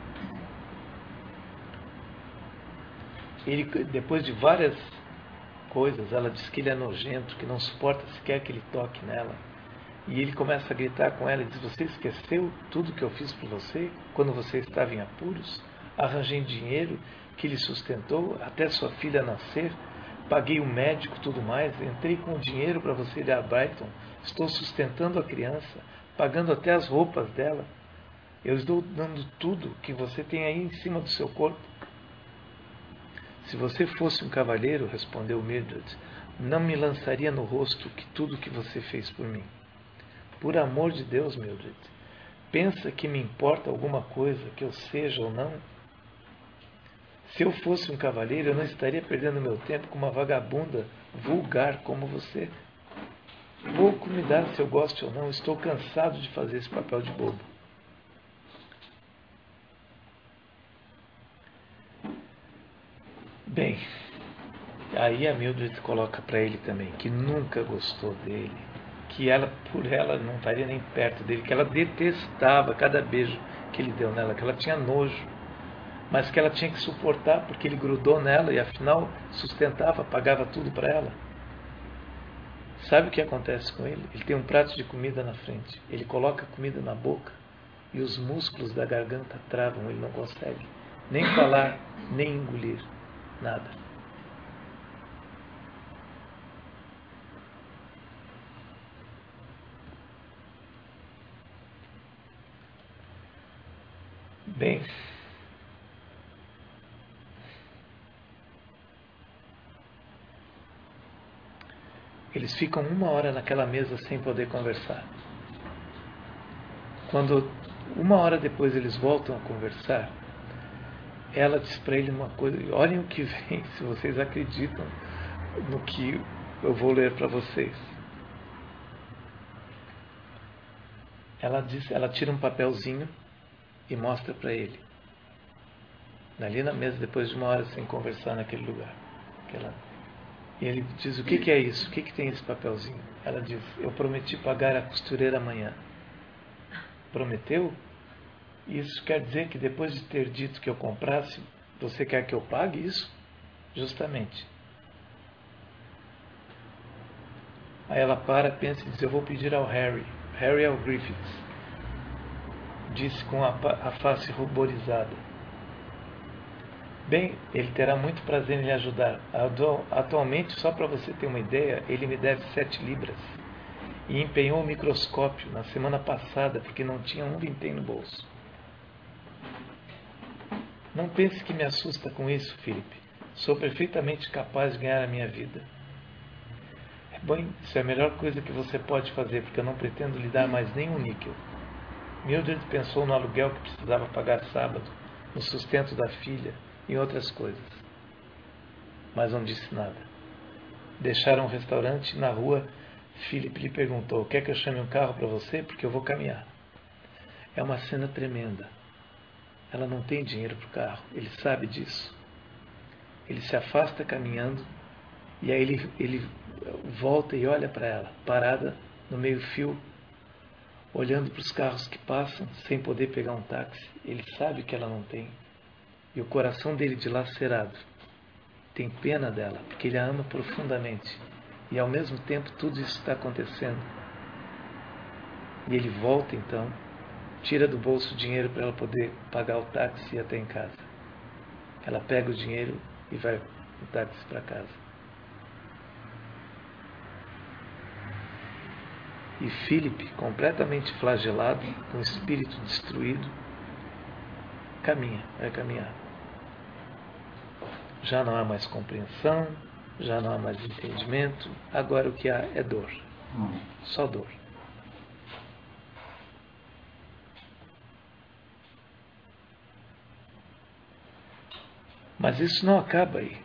Ele, depois de várias coisas, ela diz que ele é nojento, que não suporta sequer que ele toque nela. E ele começa a gritar com ela e diz: você esqueceu tudo que eu fiz por você quando você estava em apuros? Arranjei dinheiro que lhe sustentou até sua filha nascer, paguei o médico, tudo mais, entrei com o dinheiro para você ir a Brighton, estou sustentando a criança, pagando até as roupas dela. Eu estou dando tudo que você tem aí em cima do seu corpo. Se você fosse um cavalheiro, respondeu Mildred, não me lançaria no rosto tudo que você fez por mim. Por amor de Deus, Mildred, pensa que me importa alguma coisa, que eu seja ou não? Se eu fosse um cavalheiro, eu não estaria perdendo meu tempo com uma vagabunda vulgar como você. Pouco me dá se eu gosto ou não, estou cansado de fazer esse papel de bobo. Bem, aí a Mildred coloca para ele também que nunca gostou dele, que ela, por ela, não estaria nem perto dele, que ela detestava cada beijo que ele deu nela, que ela tinha nojo, mas que ela tinha que suportar porque ele grudou nela e afinal sustentava, pagava tudo para ela. Sabe o que acontece com ele? Ele tem um prato de comida na frente, ele coloca a comida na boca e os músculos da garganta travam, ele não consegue nem falar, nem engolir. Nada. Bem, eles ficam 1 hora naquela mesa sem poder conversar. Quando 1 hora depois eles voltam a conversar, ela diz para ele uma coisa, olhem o que vem, se vocês acreditam no que eu vou ler para vocês. Ela tira um papelzinho e mostra para ele. Ali na mesa, depois de 1 hora sem conversar naquele lugar. E ele diz, o que é isso? O que tem esse papelzinho? Ela diz, eu prometi pagar a costureira amanhã. Prometeu? Isso quer dizer que depois de ter dito que eu comprasse, você quer que eu pague isso? Justamente. Aí ela para, pensa e diz, eu vou pedir ao Harry. Harry é o Griffiths. Disse com a face ruborizada. Bem, ele terá muito prazer em lhe ajudar. Atualmente, só para você ter uma ideia, ele me deve 7 libras. E empenhou o microscópio na semana passada, porque não tinha um vintém no bolso. Não pense que me assusta com isso, Philip. Sou perfeitamente capaz de ganhar a minha vida. Bem, isso é a melhor coisa que você pode fazer, porque eu não pretendo lhe dar mais nenhum níquel. Mildred pensou no aluguel que precisava pagar sábado, no sustento da filha e em outras coisas. Mas não disse nada. Deixaram o restaurante e na rua, Philip lhe perguntou, quer que eu chame um carro para você? Porque eu vou caminhar. É uma cena tremenda. Ela não tem dinheiro para o carro, ele sabe disso. Ele se afasta caminhando e aí ele volta e olha para ela, parada no meio-fio, olhando para os carros que passam, sem poder pegar um táxi. Ele sabe que ela não tem. E o coração dele dilacerado tem pena dela, porque ele a ama profundamente. E ao mesmo tempo tudo isso está acontecendo. E ele volta então, tira do bolso o dinheiro para ela poder pagar o táxi e ir até em casa. Ela pega o dinheiro e vai no táxi para casa. E Philip, completamente flagelado, com o espírito destruído, vai caminhar. Já não há mais compreensão, já não há mais entendimento, agora o que há é dor. Só dor. Mas isso não acaba aí.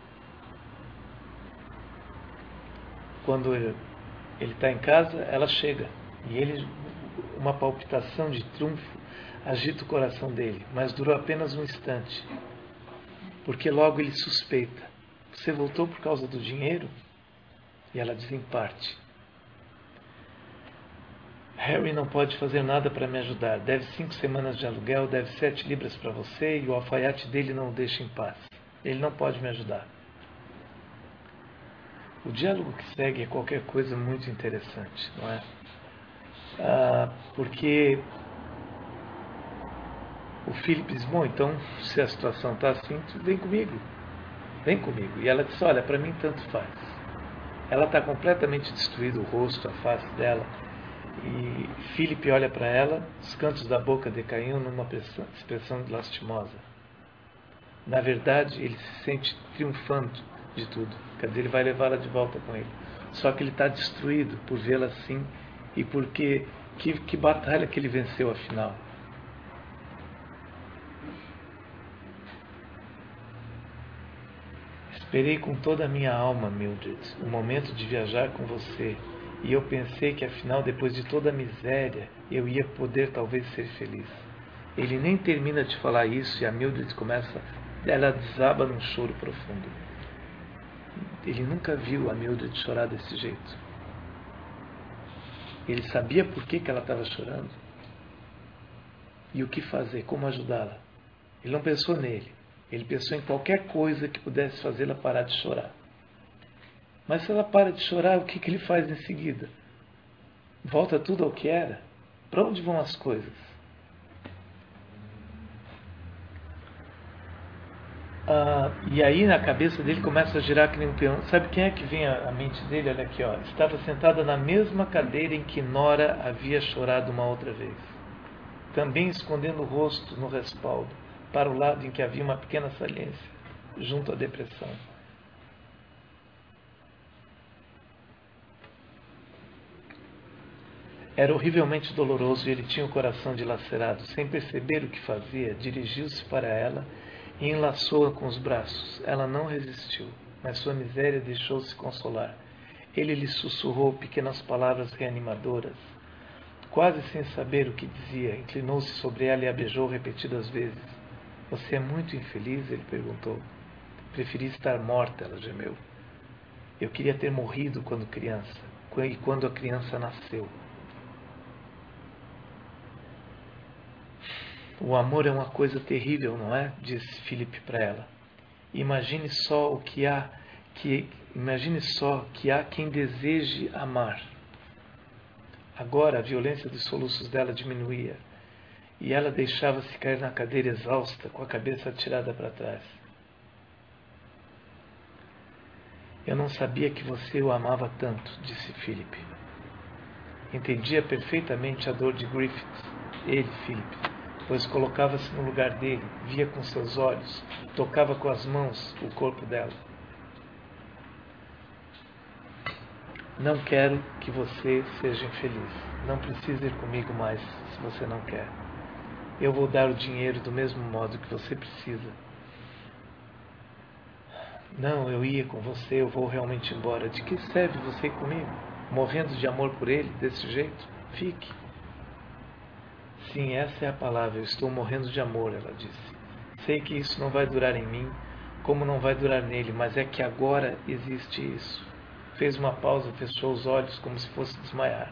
Quando ele está em casa, ela chega. E uma palpitação de triunfo agita o coração dele, mas durou apenas um instante. Porque logo ele suspeita. Você voltou por causa do dinheiro? E ela diz em parte. Harry não pode fazer nada para me ajudar. Deve 5 semanas de aluguel, deve 7 libras para você e o alfaiate dele não o deixa em paz. Ele não pode me ajudar. O diálogo que segue é qualquer coisa muito interessante, não é? Porque o Philip diz, bom, então se a situação está assim, vem comigo. E ela diz, olha, para mim tanto faz. Ela está completamente destruída, o rosto, a face dela. E Philip olha para ela, os cantos da boca decaíam numa expressão lastimosa. Na verdade, ele se sente triunfando de tudo. Quer dizer, ele vai levá-la de volta com ele. Só que ele está destruído por vê-la assim e porque que batalha que ele venceu afinal. Esperei com toda a minha alma, Mildred, o momento de viajar com você. E eu pensei que afinal, depois de toda a miséria, eu ia poder talvez ser feliz. Ele nem termina de falar isso e a Mildred ela desaba num choro profundo. Ele nunca viu a Mildred chorar desse jeito. Ele sabia por que ela estava chorando e o que fazer, como ajudá-la. Ele não pensou nele. Ele pensou em qualquer coisa que pudesse fazê-la parar de chorar. Mas se ela para de chorar, o que ele faz em seguida? Volta tudo ao que era? Para onde vão as coisas? E aí na cabeça dele começa a girar que nem um peão. Sabe quem é que vem à mente dele? Olha aqui, ó. Estava sentada na mesma cadeira em que Nora havia chorado uma outra vez, também escondendo o rosto no respaldo, para o lado em que havia uma pequena saliência, junto à depressão. Era horrivelmente doloroso e ele tinha o coração dilacerado. Sem perceber o que fazia, dirigiu-se para ela e enlaçou-a com os braços. Ela não resistiu, mas sua miséria deixou-se consolar. Ele lhe sussurrou pequenas palavras reanimadoras. Quase sem saber o que dizia, inclinou-se sobre ela e a beijou repetidas vezes. Você é muito infeliz? Ele perguntou. Preferi estar morta, ela gemeu. Eu queria ter morrido quando criança, e quando a criança nasceu. O amor é uma coisa terrível, não é? Disse Philip para ela. Imagine só que há quem deseje amar. Agora a violência dos soluços dela diminuía e ela deixava-se cair na cadeira exausta, com a cabeça atirada para trás. Eu não sabia que você o amava tanto, disse Philip. Entendia perfeitamente a dor de Griffiths, ele, Philip, pois colocava-se no lugar dele, via com seus olhos, tocava com as mãos o corpo dela. Não quero que você seja infeliz. Não precisa ir comigo mais se você não quer. Eu vou dar o dinheiro do mesmo modo que você precisa. Não, eu ia com você, eu vou realmente embora. De que serve você ir comigo? Morrendo de amor por ele, desse jeito? Fique. Sim, essa é a palavra. Eu estou morrendo de amor, ela disse. Sei que isso não vai durar em mim, como não vai durar nele, mas é que agora existe isso. Fez uma pausa, fechou os olhos como se fosse desmaiar.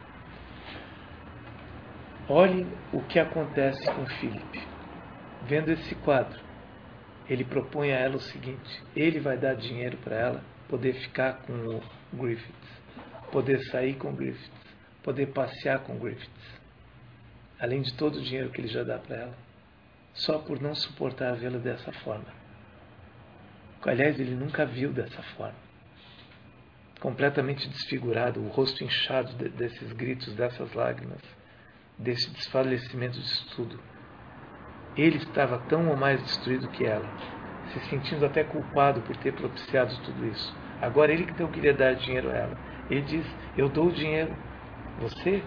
Olhe o que acontece com Philip. Vendo esse quadro, ele propõe a ela o seguinte: ele vai dar dinheiro para ela poder ficar com o Griffiths, poder sair com o Griffiths, poder passear com o Griffiths, além de todo o dinheiro que ele já dá para ela, só por não suportar vê-la dessa forma. Aliás, ele nunca a viu dessa forma. Completamente desfigurado, o rosto inchado desses gritos, dessas lágrimas, desse desfalecimento de tudo. Ele estava tão ou mais destruído que ela, se sentindo até culpado por ter propiciado tudo isso. Agora ele que não queria dar dinheiro a ela. Ele diz: eu dou o dinheiro. Você?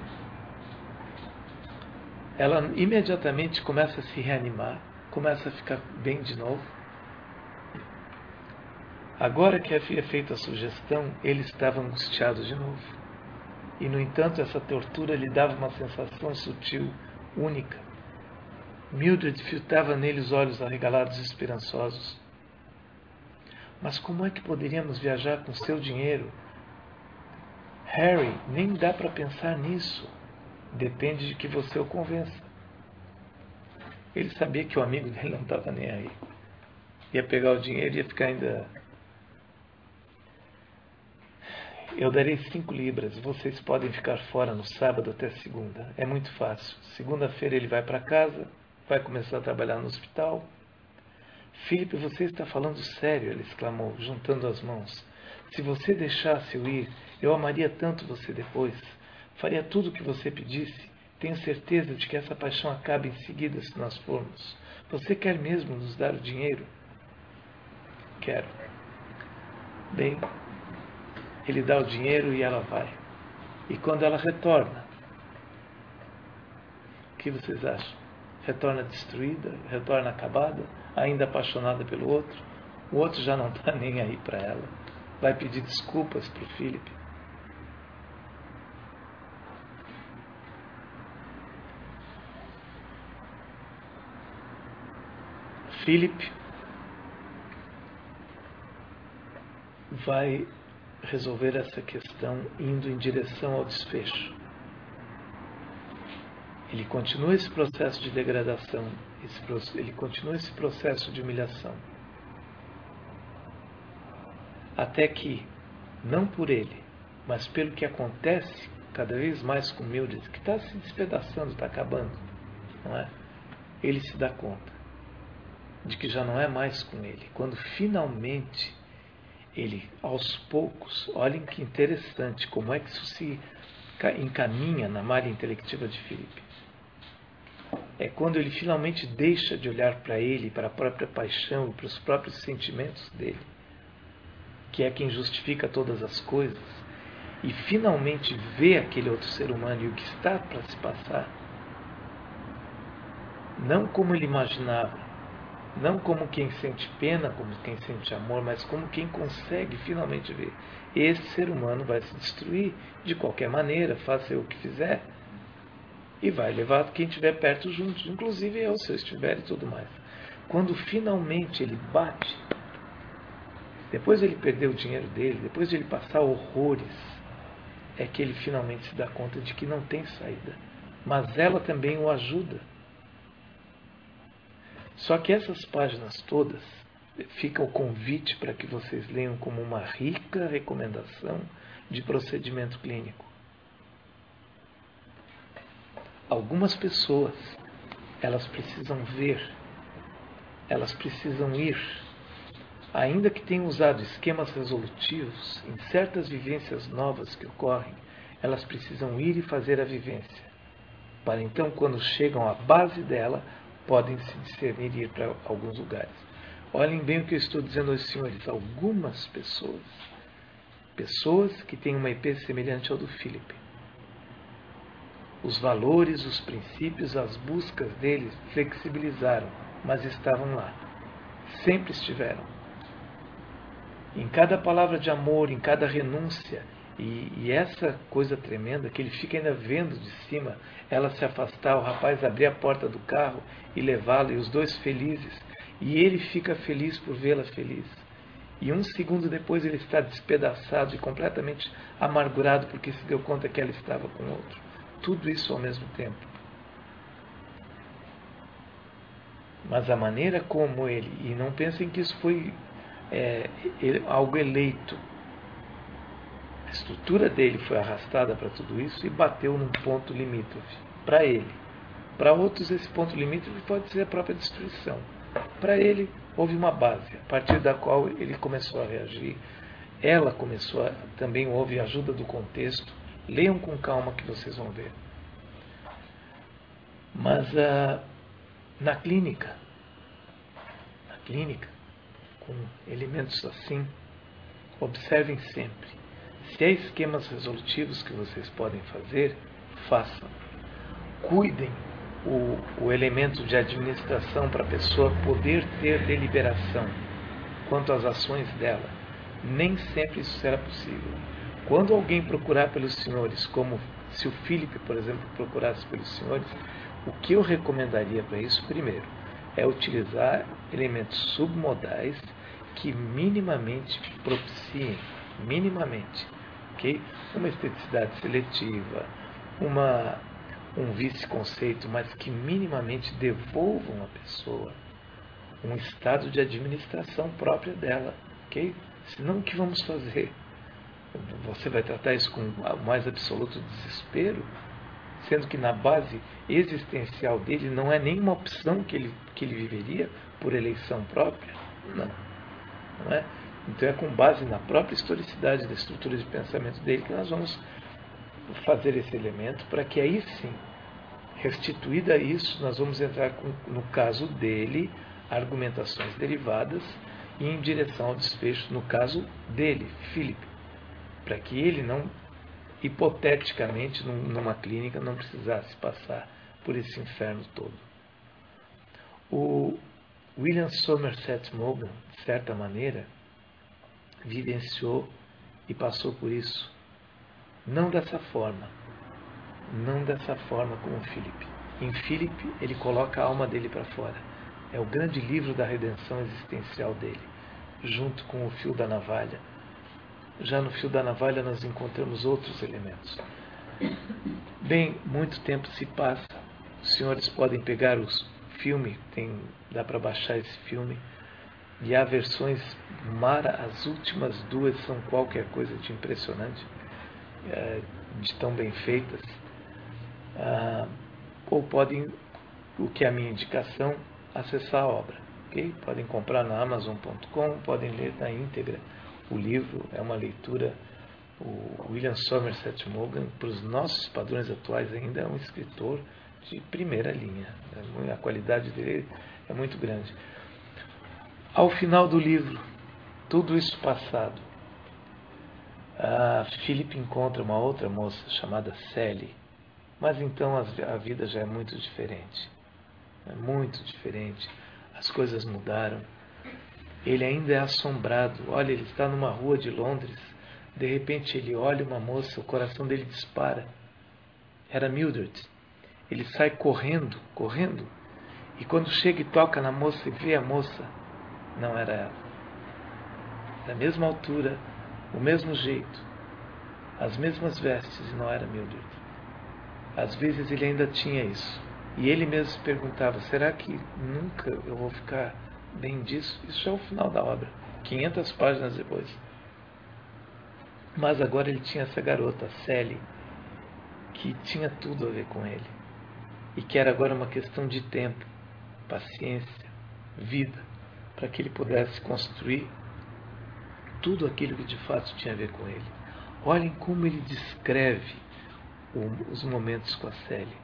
Ela imediatamente começa a se reanimar, começa a ficar bem de novo. Agora que havia feito a sugestão, ele estava angustiado de novo. E, no entanto, essa tortura lhe dava uma sensação sutil, única. Mildred fitava nele os olhos arregalados e esperançosos. Mas como é que poderíamos viajar com seu dinheiro? Harry, nem dá para pensar nisso. Depende de que você o convença. Ele sabia que o amigo dele não estava nem aí. Ia pegar o dinheiro e ia ficar ainda... Eu darei 5 libras. Vocês podem ficar fora no sábado até segunda. É muito fácil. Segunda-feira ele vai para casa, vai começar a trabalhar no hospital. Philip, você está falando sério, ele exclamou, juntando as mãos. Se você deixasse eu ir, eu amaria tanto você depois. Faria tudo o que você pedisse. Tenho certeza de que essa paixão acaba em seguida se nós formos. Você quer mesmo nos dar o dinheiro? Quero. Bem, ele dá o dinheiro e ela vai. E quando ela retorna, o que vocês acham? Retorna destruída? Retorna acabada? Ainda apaixonada pelo outro? O outro já não está nem aí para ela. Vai pedir desculpas para o Philip. Philip vai resolver essa questão indo em direção ao desfecho. Ele continua esse processo de degradação, ele continua esse processo de humilhação. Até que, não por ele, mas pelo que acontece cada vez mais com Mildred, que está se despedaçando, está acabando, não é? Ele se dá conta. de que já não é mais com ele. Quando finalmente ele, aos poucos, olhem que interessante como é que isso se encaminha na malha intelectiva de Filipe. É quando ele finalmente deixa de olhar para ele, para a própria paixão e para os próprios sentimentos dele, que é quem justifica todas as coisas, e finalmente vê aquele outro ser humano e o que está para se passar, não como ele imaginava, não como quem sente pena, como quem sente amor, mas como quem consegue finalmente ver. Esse ser humano vai se destruir de qualquer maneira, faça o que fizer, e vai levar quem estiver perto juntos, inclusive eu, se eu estiver e tudo mais. Quando finalmente ele bate, depois de ele perder o dinheiro dele, depois de ele passar horrores, é que ele finalmente se dá conta de que não tem saída. Mas ela também o ajuda. Só que essas páginas todas fica o convite para que vocês leiam como uma rica recomendação de procedimento clínico. Algumas pessoas, elas precisam ver, elas precisam ir, ainda que tenham usado esquemas resolutivos em certas vivências novas que ocorrem, elas precisam ir e fazer a vivência, para então, quando chegam à base dela, podem se discernir e ir para alguns lugares. Olhem bem o que eu estou dizendo aos senhores. Algumas pessoas que têm uma IP semelhante ao do Filipe. Os valores, os princípios, as buscas deles flexibilizaram, mas estavam lá. Sempre estiveram. Em cada palavra de amor, em cada renúncia, e essa coisa tremenda que ele fica ainda vendo de cima, ela se afastar, o rapaz abrir a porta do carro e levá-la, e os dois felizes, e ele fica feliz por vê-la feliz. E um segundo depois ele está despedaçado e completamente amargurado porque se deu conta que ela estava com outro. Tudo isso ao mesmo tempo. Mas a maneira como ele, e não pensem que isso foi algo eleito, a estrutura dele foi arrastada para tudo isso e bateu num ponto limítrofe para ele. Para outros, esse ponto limítrofe pode ser a própria destruição. Para ele, houve uma base, a partir da qual ele começou a reagir. Ela começou também houve ajuda do contexto. Leiam com calma que vocês vão ver. Mas na clínica, com elementos assim, observem sempre. Se há esquemas resolutivos que vocês podem fazer, façam. Cuidem o elemento de administração para a pessoa poder ter deliberação quanto às ações dela. Nem sempre isso será possível. Quando alguém procurar pelos senhores, como se o Filipe, por exemplo, procurasse pelos senhores, o que eu recomendaria para isso, primeiro, é utilizar elementos submodais que minimamente propiciem, okay? Uma esteticidade seletiva, um vice-conceito, mas que minimamente devolvam à pessoa um estado de administração própria dela, ok? Senão o que vamos fazer? Você vai tratar isso com o mais absoluto desespero, sendo que na base existencial dele não é nenhuma opção que ele viveria por eleição própria? Não é? Então é com base na própria historicidade da estrutura de pensamento dele que nós vamos fazer esse elemento para que aí sim, restituída isso, nós vamos entrar no caso dele, argumentações derivadas e em direção ao desfecho, no caso dele, Filipe, para que ele não, hipoteticamente, numa clínica, não precisasse passar por esse inferno todo. O William Somerset Maugham, de certa maneira, vivenciou e passou por isso. Não dessa forma como Filipe. Em Filipe, ele coloca a alma dele para fora. É o grande livro da redenção existencial dele, junto com o fio da navalha. Já no fio da navalha nós encontramos outros elementos. Bem, muito tempo se passa. Os senhores podem pegar o filme, dá para baixar esse filme. E há versões as últimas duas são qualquer coisa de impressionante, de tão bem feitas. Ou podem, o que é a minha indicação, acessar a obra. ok? Podem comprar na Amazon.com, podem ler na íntegra. O livro é uma leitura. O William Somerset Maugham, para os nossos padrões atuais, ainda é um escritor de primeira linha. A qualidade dele é muito grande. Ao final do livro, tudo isso passado, Philip encontra uma outra moça chamada Sally, mas então a vida já é muito diferente. É muito diferente. As coisas mudaram. Ele ainda é assombrado. Olha, ele está numa rua de Londres. De repente ele olha uma moça, o coração dele dispara. Era Mildred. Ele sai correndo, correndo. E quando chega e toca na moça e vê a moça, não era ela. Da mesma altura, o mesmo jeito, as mesmas vestes, e não era Mildred. Às vezes ele ainda tinha isso. E ele mesmo se perguntava, será que nunca eu vou ficar bem disso? Isso é o final da obra, 500 páginas depois. Mas agora ele tinha essa garota, Sally, que tinha tudo a ver com ele. E que era agora uma questão de tempo, paciência, vida, para que ele pudesse construir tudo aquilo que de fato tinha a ver com ele. Olhem como ele descreve os momentos com a Sally.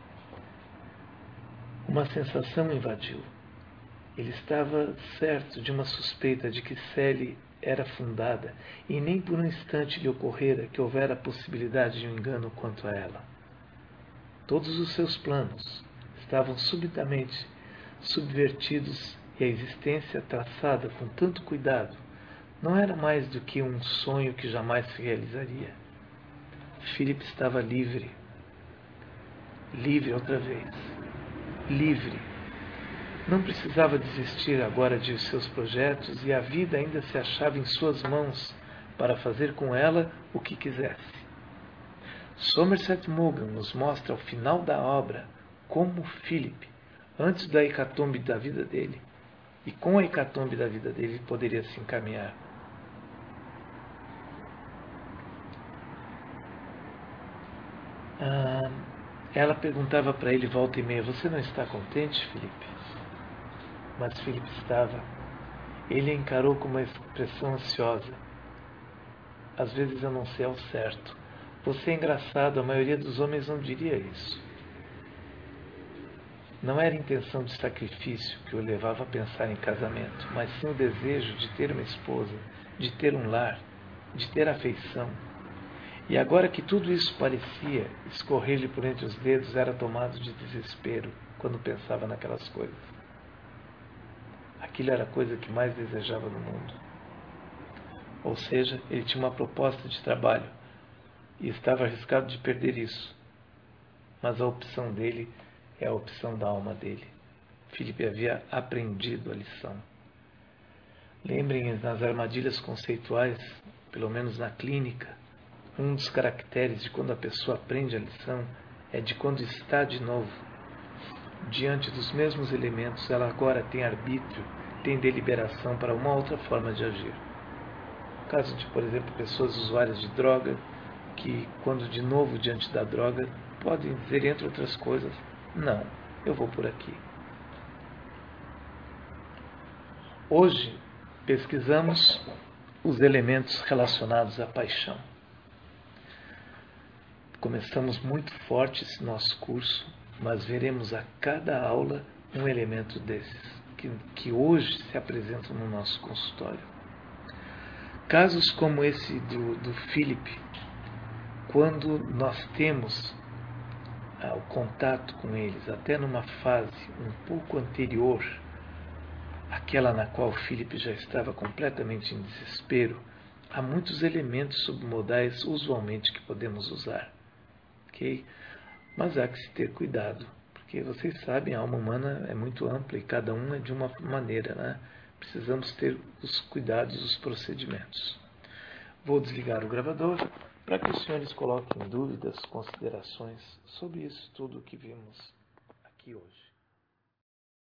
Uma sensação invadiu. Ele estava certo de uma suspeita de que Sally era fundada, e nem por um instante lhe ocorrera que houvera a possibilidade de um engano quanto a ela. Todos os seus planos estavam subitamente subvertidos e a existência traçada com tanto cuidado não era mais do que um sonho que jamais se realizaria. Philip estava livre. Livre outra vez. Livre. Não precisava desistir agora de seus projetos e a vida ainda se achava em suas mãos para fazer com ela o que quisesse. Somerset Maugham nos mostra ao final da obra como Philip, antes da hecatombe da vida dele, e com a hecatombe da vida dele, poderia se encaminhar. Ela perguntava para ele volta e meia, você não está contente, Philip? Mas Philip estava. Ele a encarou com uma expressão ansiosa. Às vezes eu não sei ao certo. Você é engraçado, a maioria dos homens não diria isso. Não era intenção de sacrifício que o levava a pensar em casamento, mas sim o desejo de ter uma esposa, de ter um lar, de ter afeição. E agora que tudo isso parecia escorrer-lhe por entre os dedos, era tomado de desespero quando pensava naquelas coisas. Aquilo era a coisa que mais desejava no mundo. Ou seja, ele tinha uma proposta de trabalho e estava arriscado de perder isso. Mas a opção dele é a opção da alma dele. Philip havia aprendido a lição. Lembrem, nas armadilhas conceituais, pelo menos na clínica, um dos caracteres de quando a pessoa aprende a lição é de quando está de novo diante dos mesmos elementos, ela agora tem arbítrio, tem deliberação para uma outra forma de agir. No caso de, por exemplo, pessoas usuárias de droga, que quando de novo diante da droga, podem dizer, entre outras coisas, não, eu vou por aqui. Hoje, pesquisamos os elementos relacionados à paixão. Começamos muito forte esse nosso curso, mas veremos a cada aula um elemento desses, que hoje se apresentam no nosso consultório. Casos como esse do Philip, quando nós temos o contato com eles, até numa fase um pouco anterior àquela na qual Philip já estava completamente em desespero, há muitos elementos submodais usualmente que podemos usar. Okay? Mas há que se ter cuidado, porque vocês sabem, a alma humana é muito ampla e cada um é de uma maneira, né? Precisamos ter os cuidados, os procedimentos. Vou desligar o gravador para que os senhores coloquem dúvidas, considerações sobre isso tudo que vimos aqui hoje.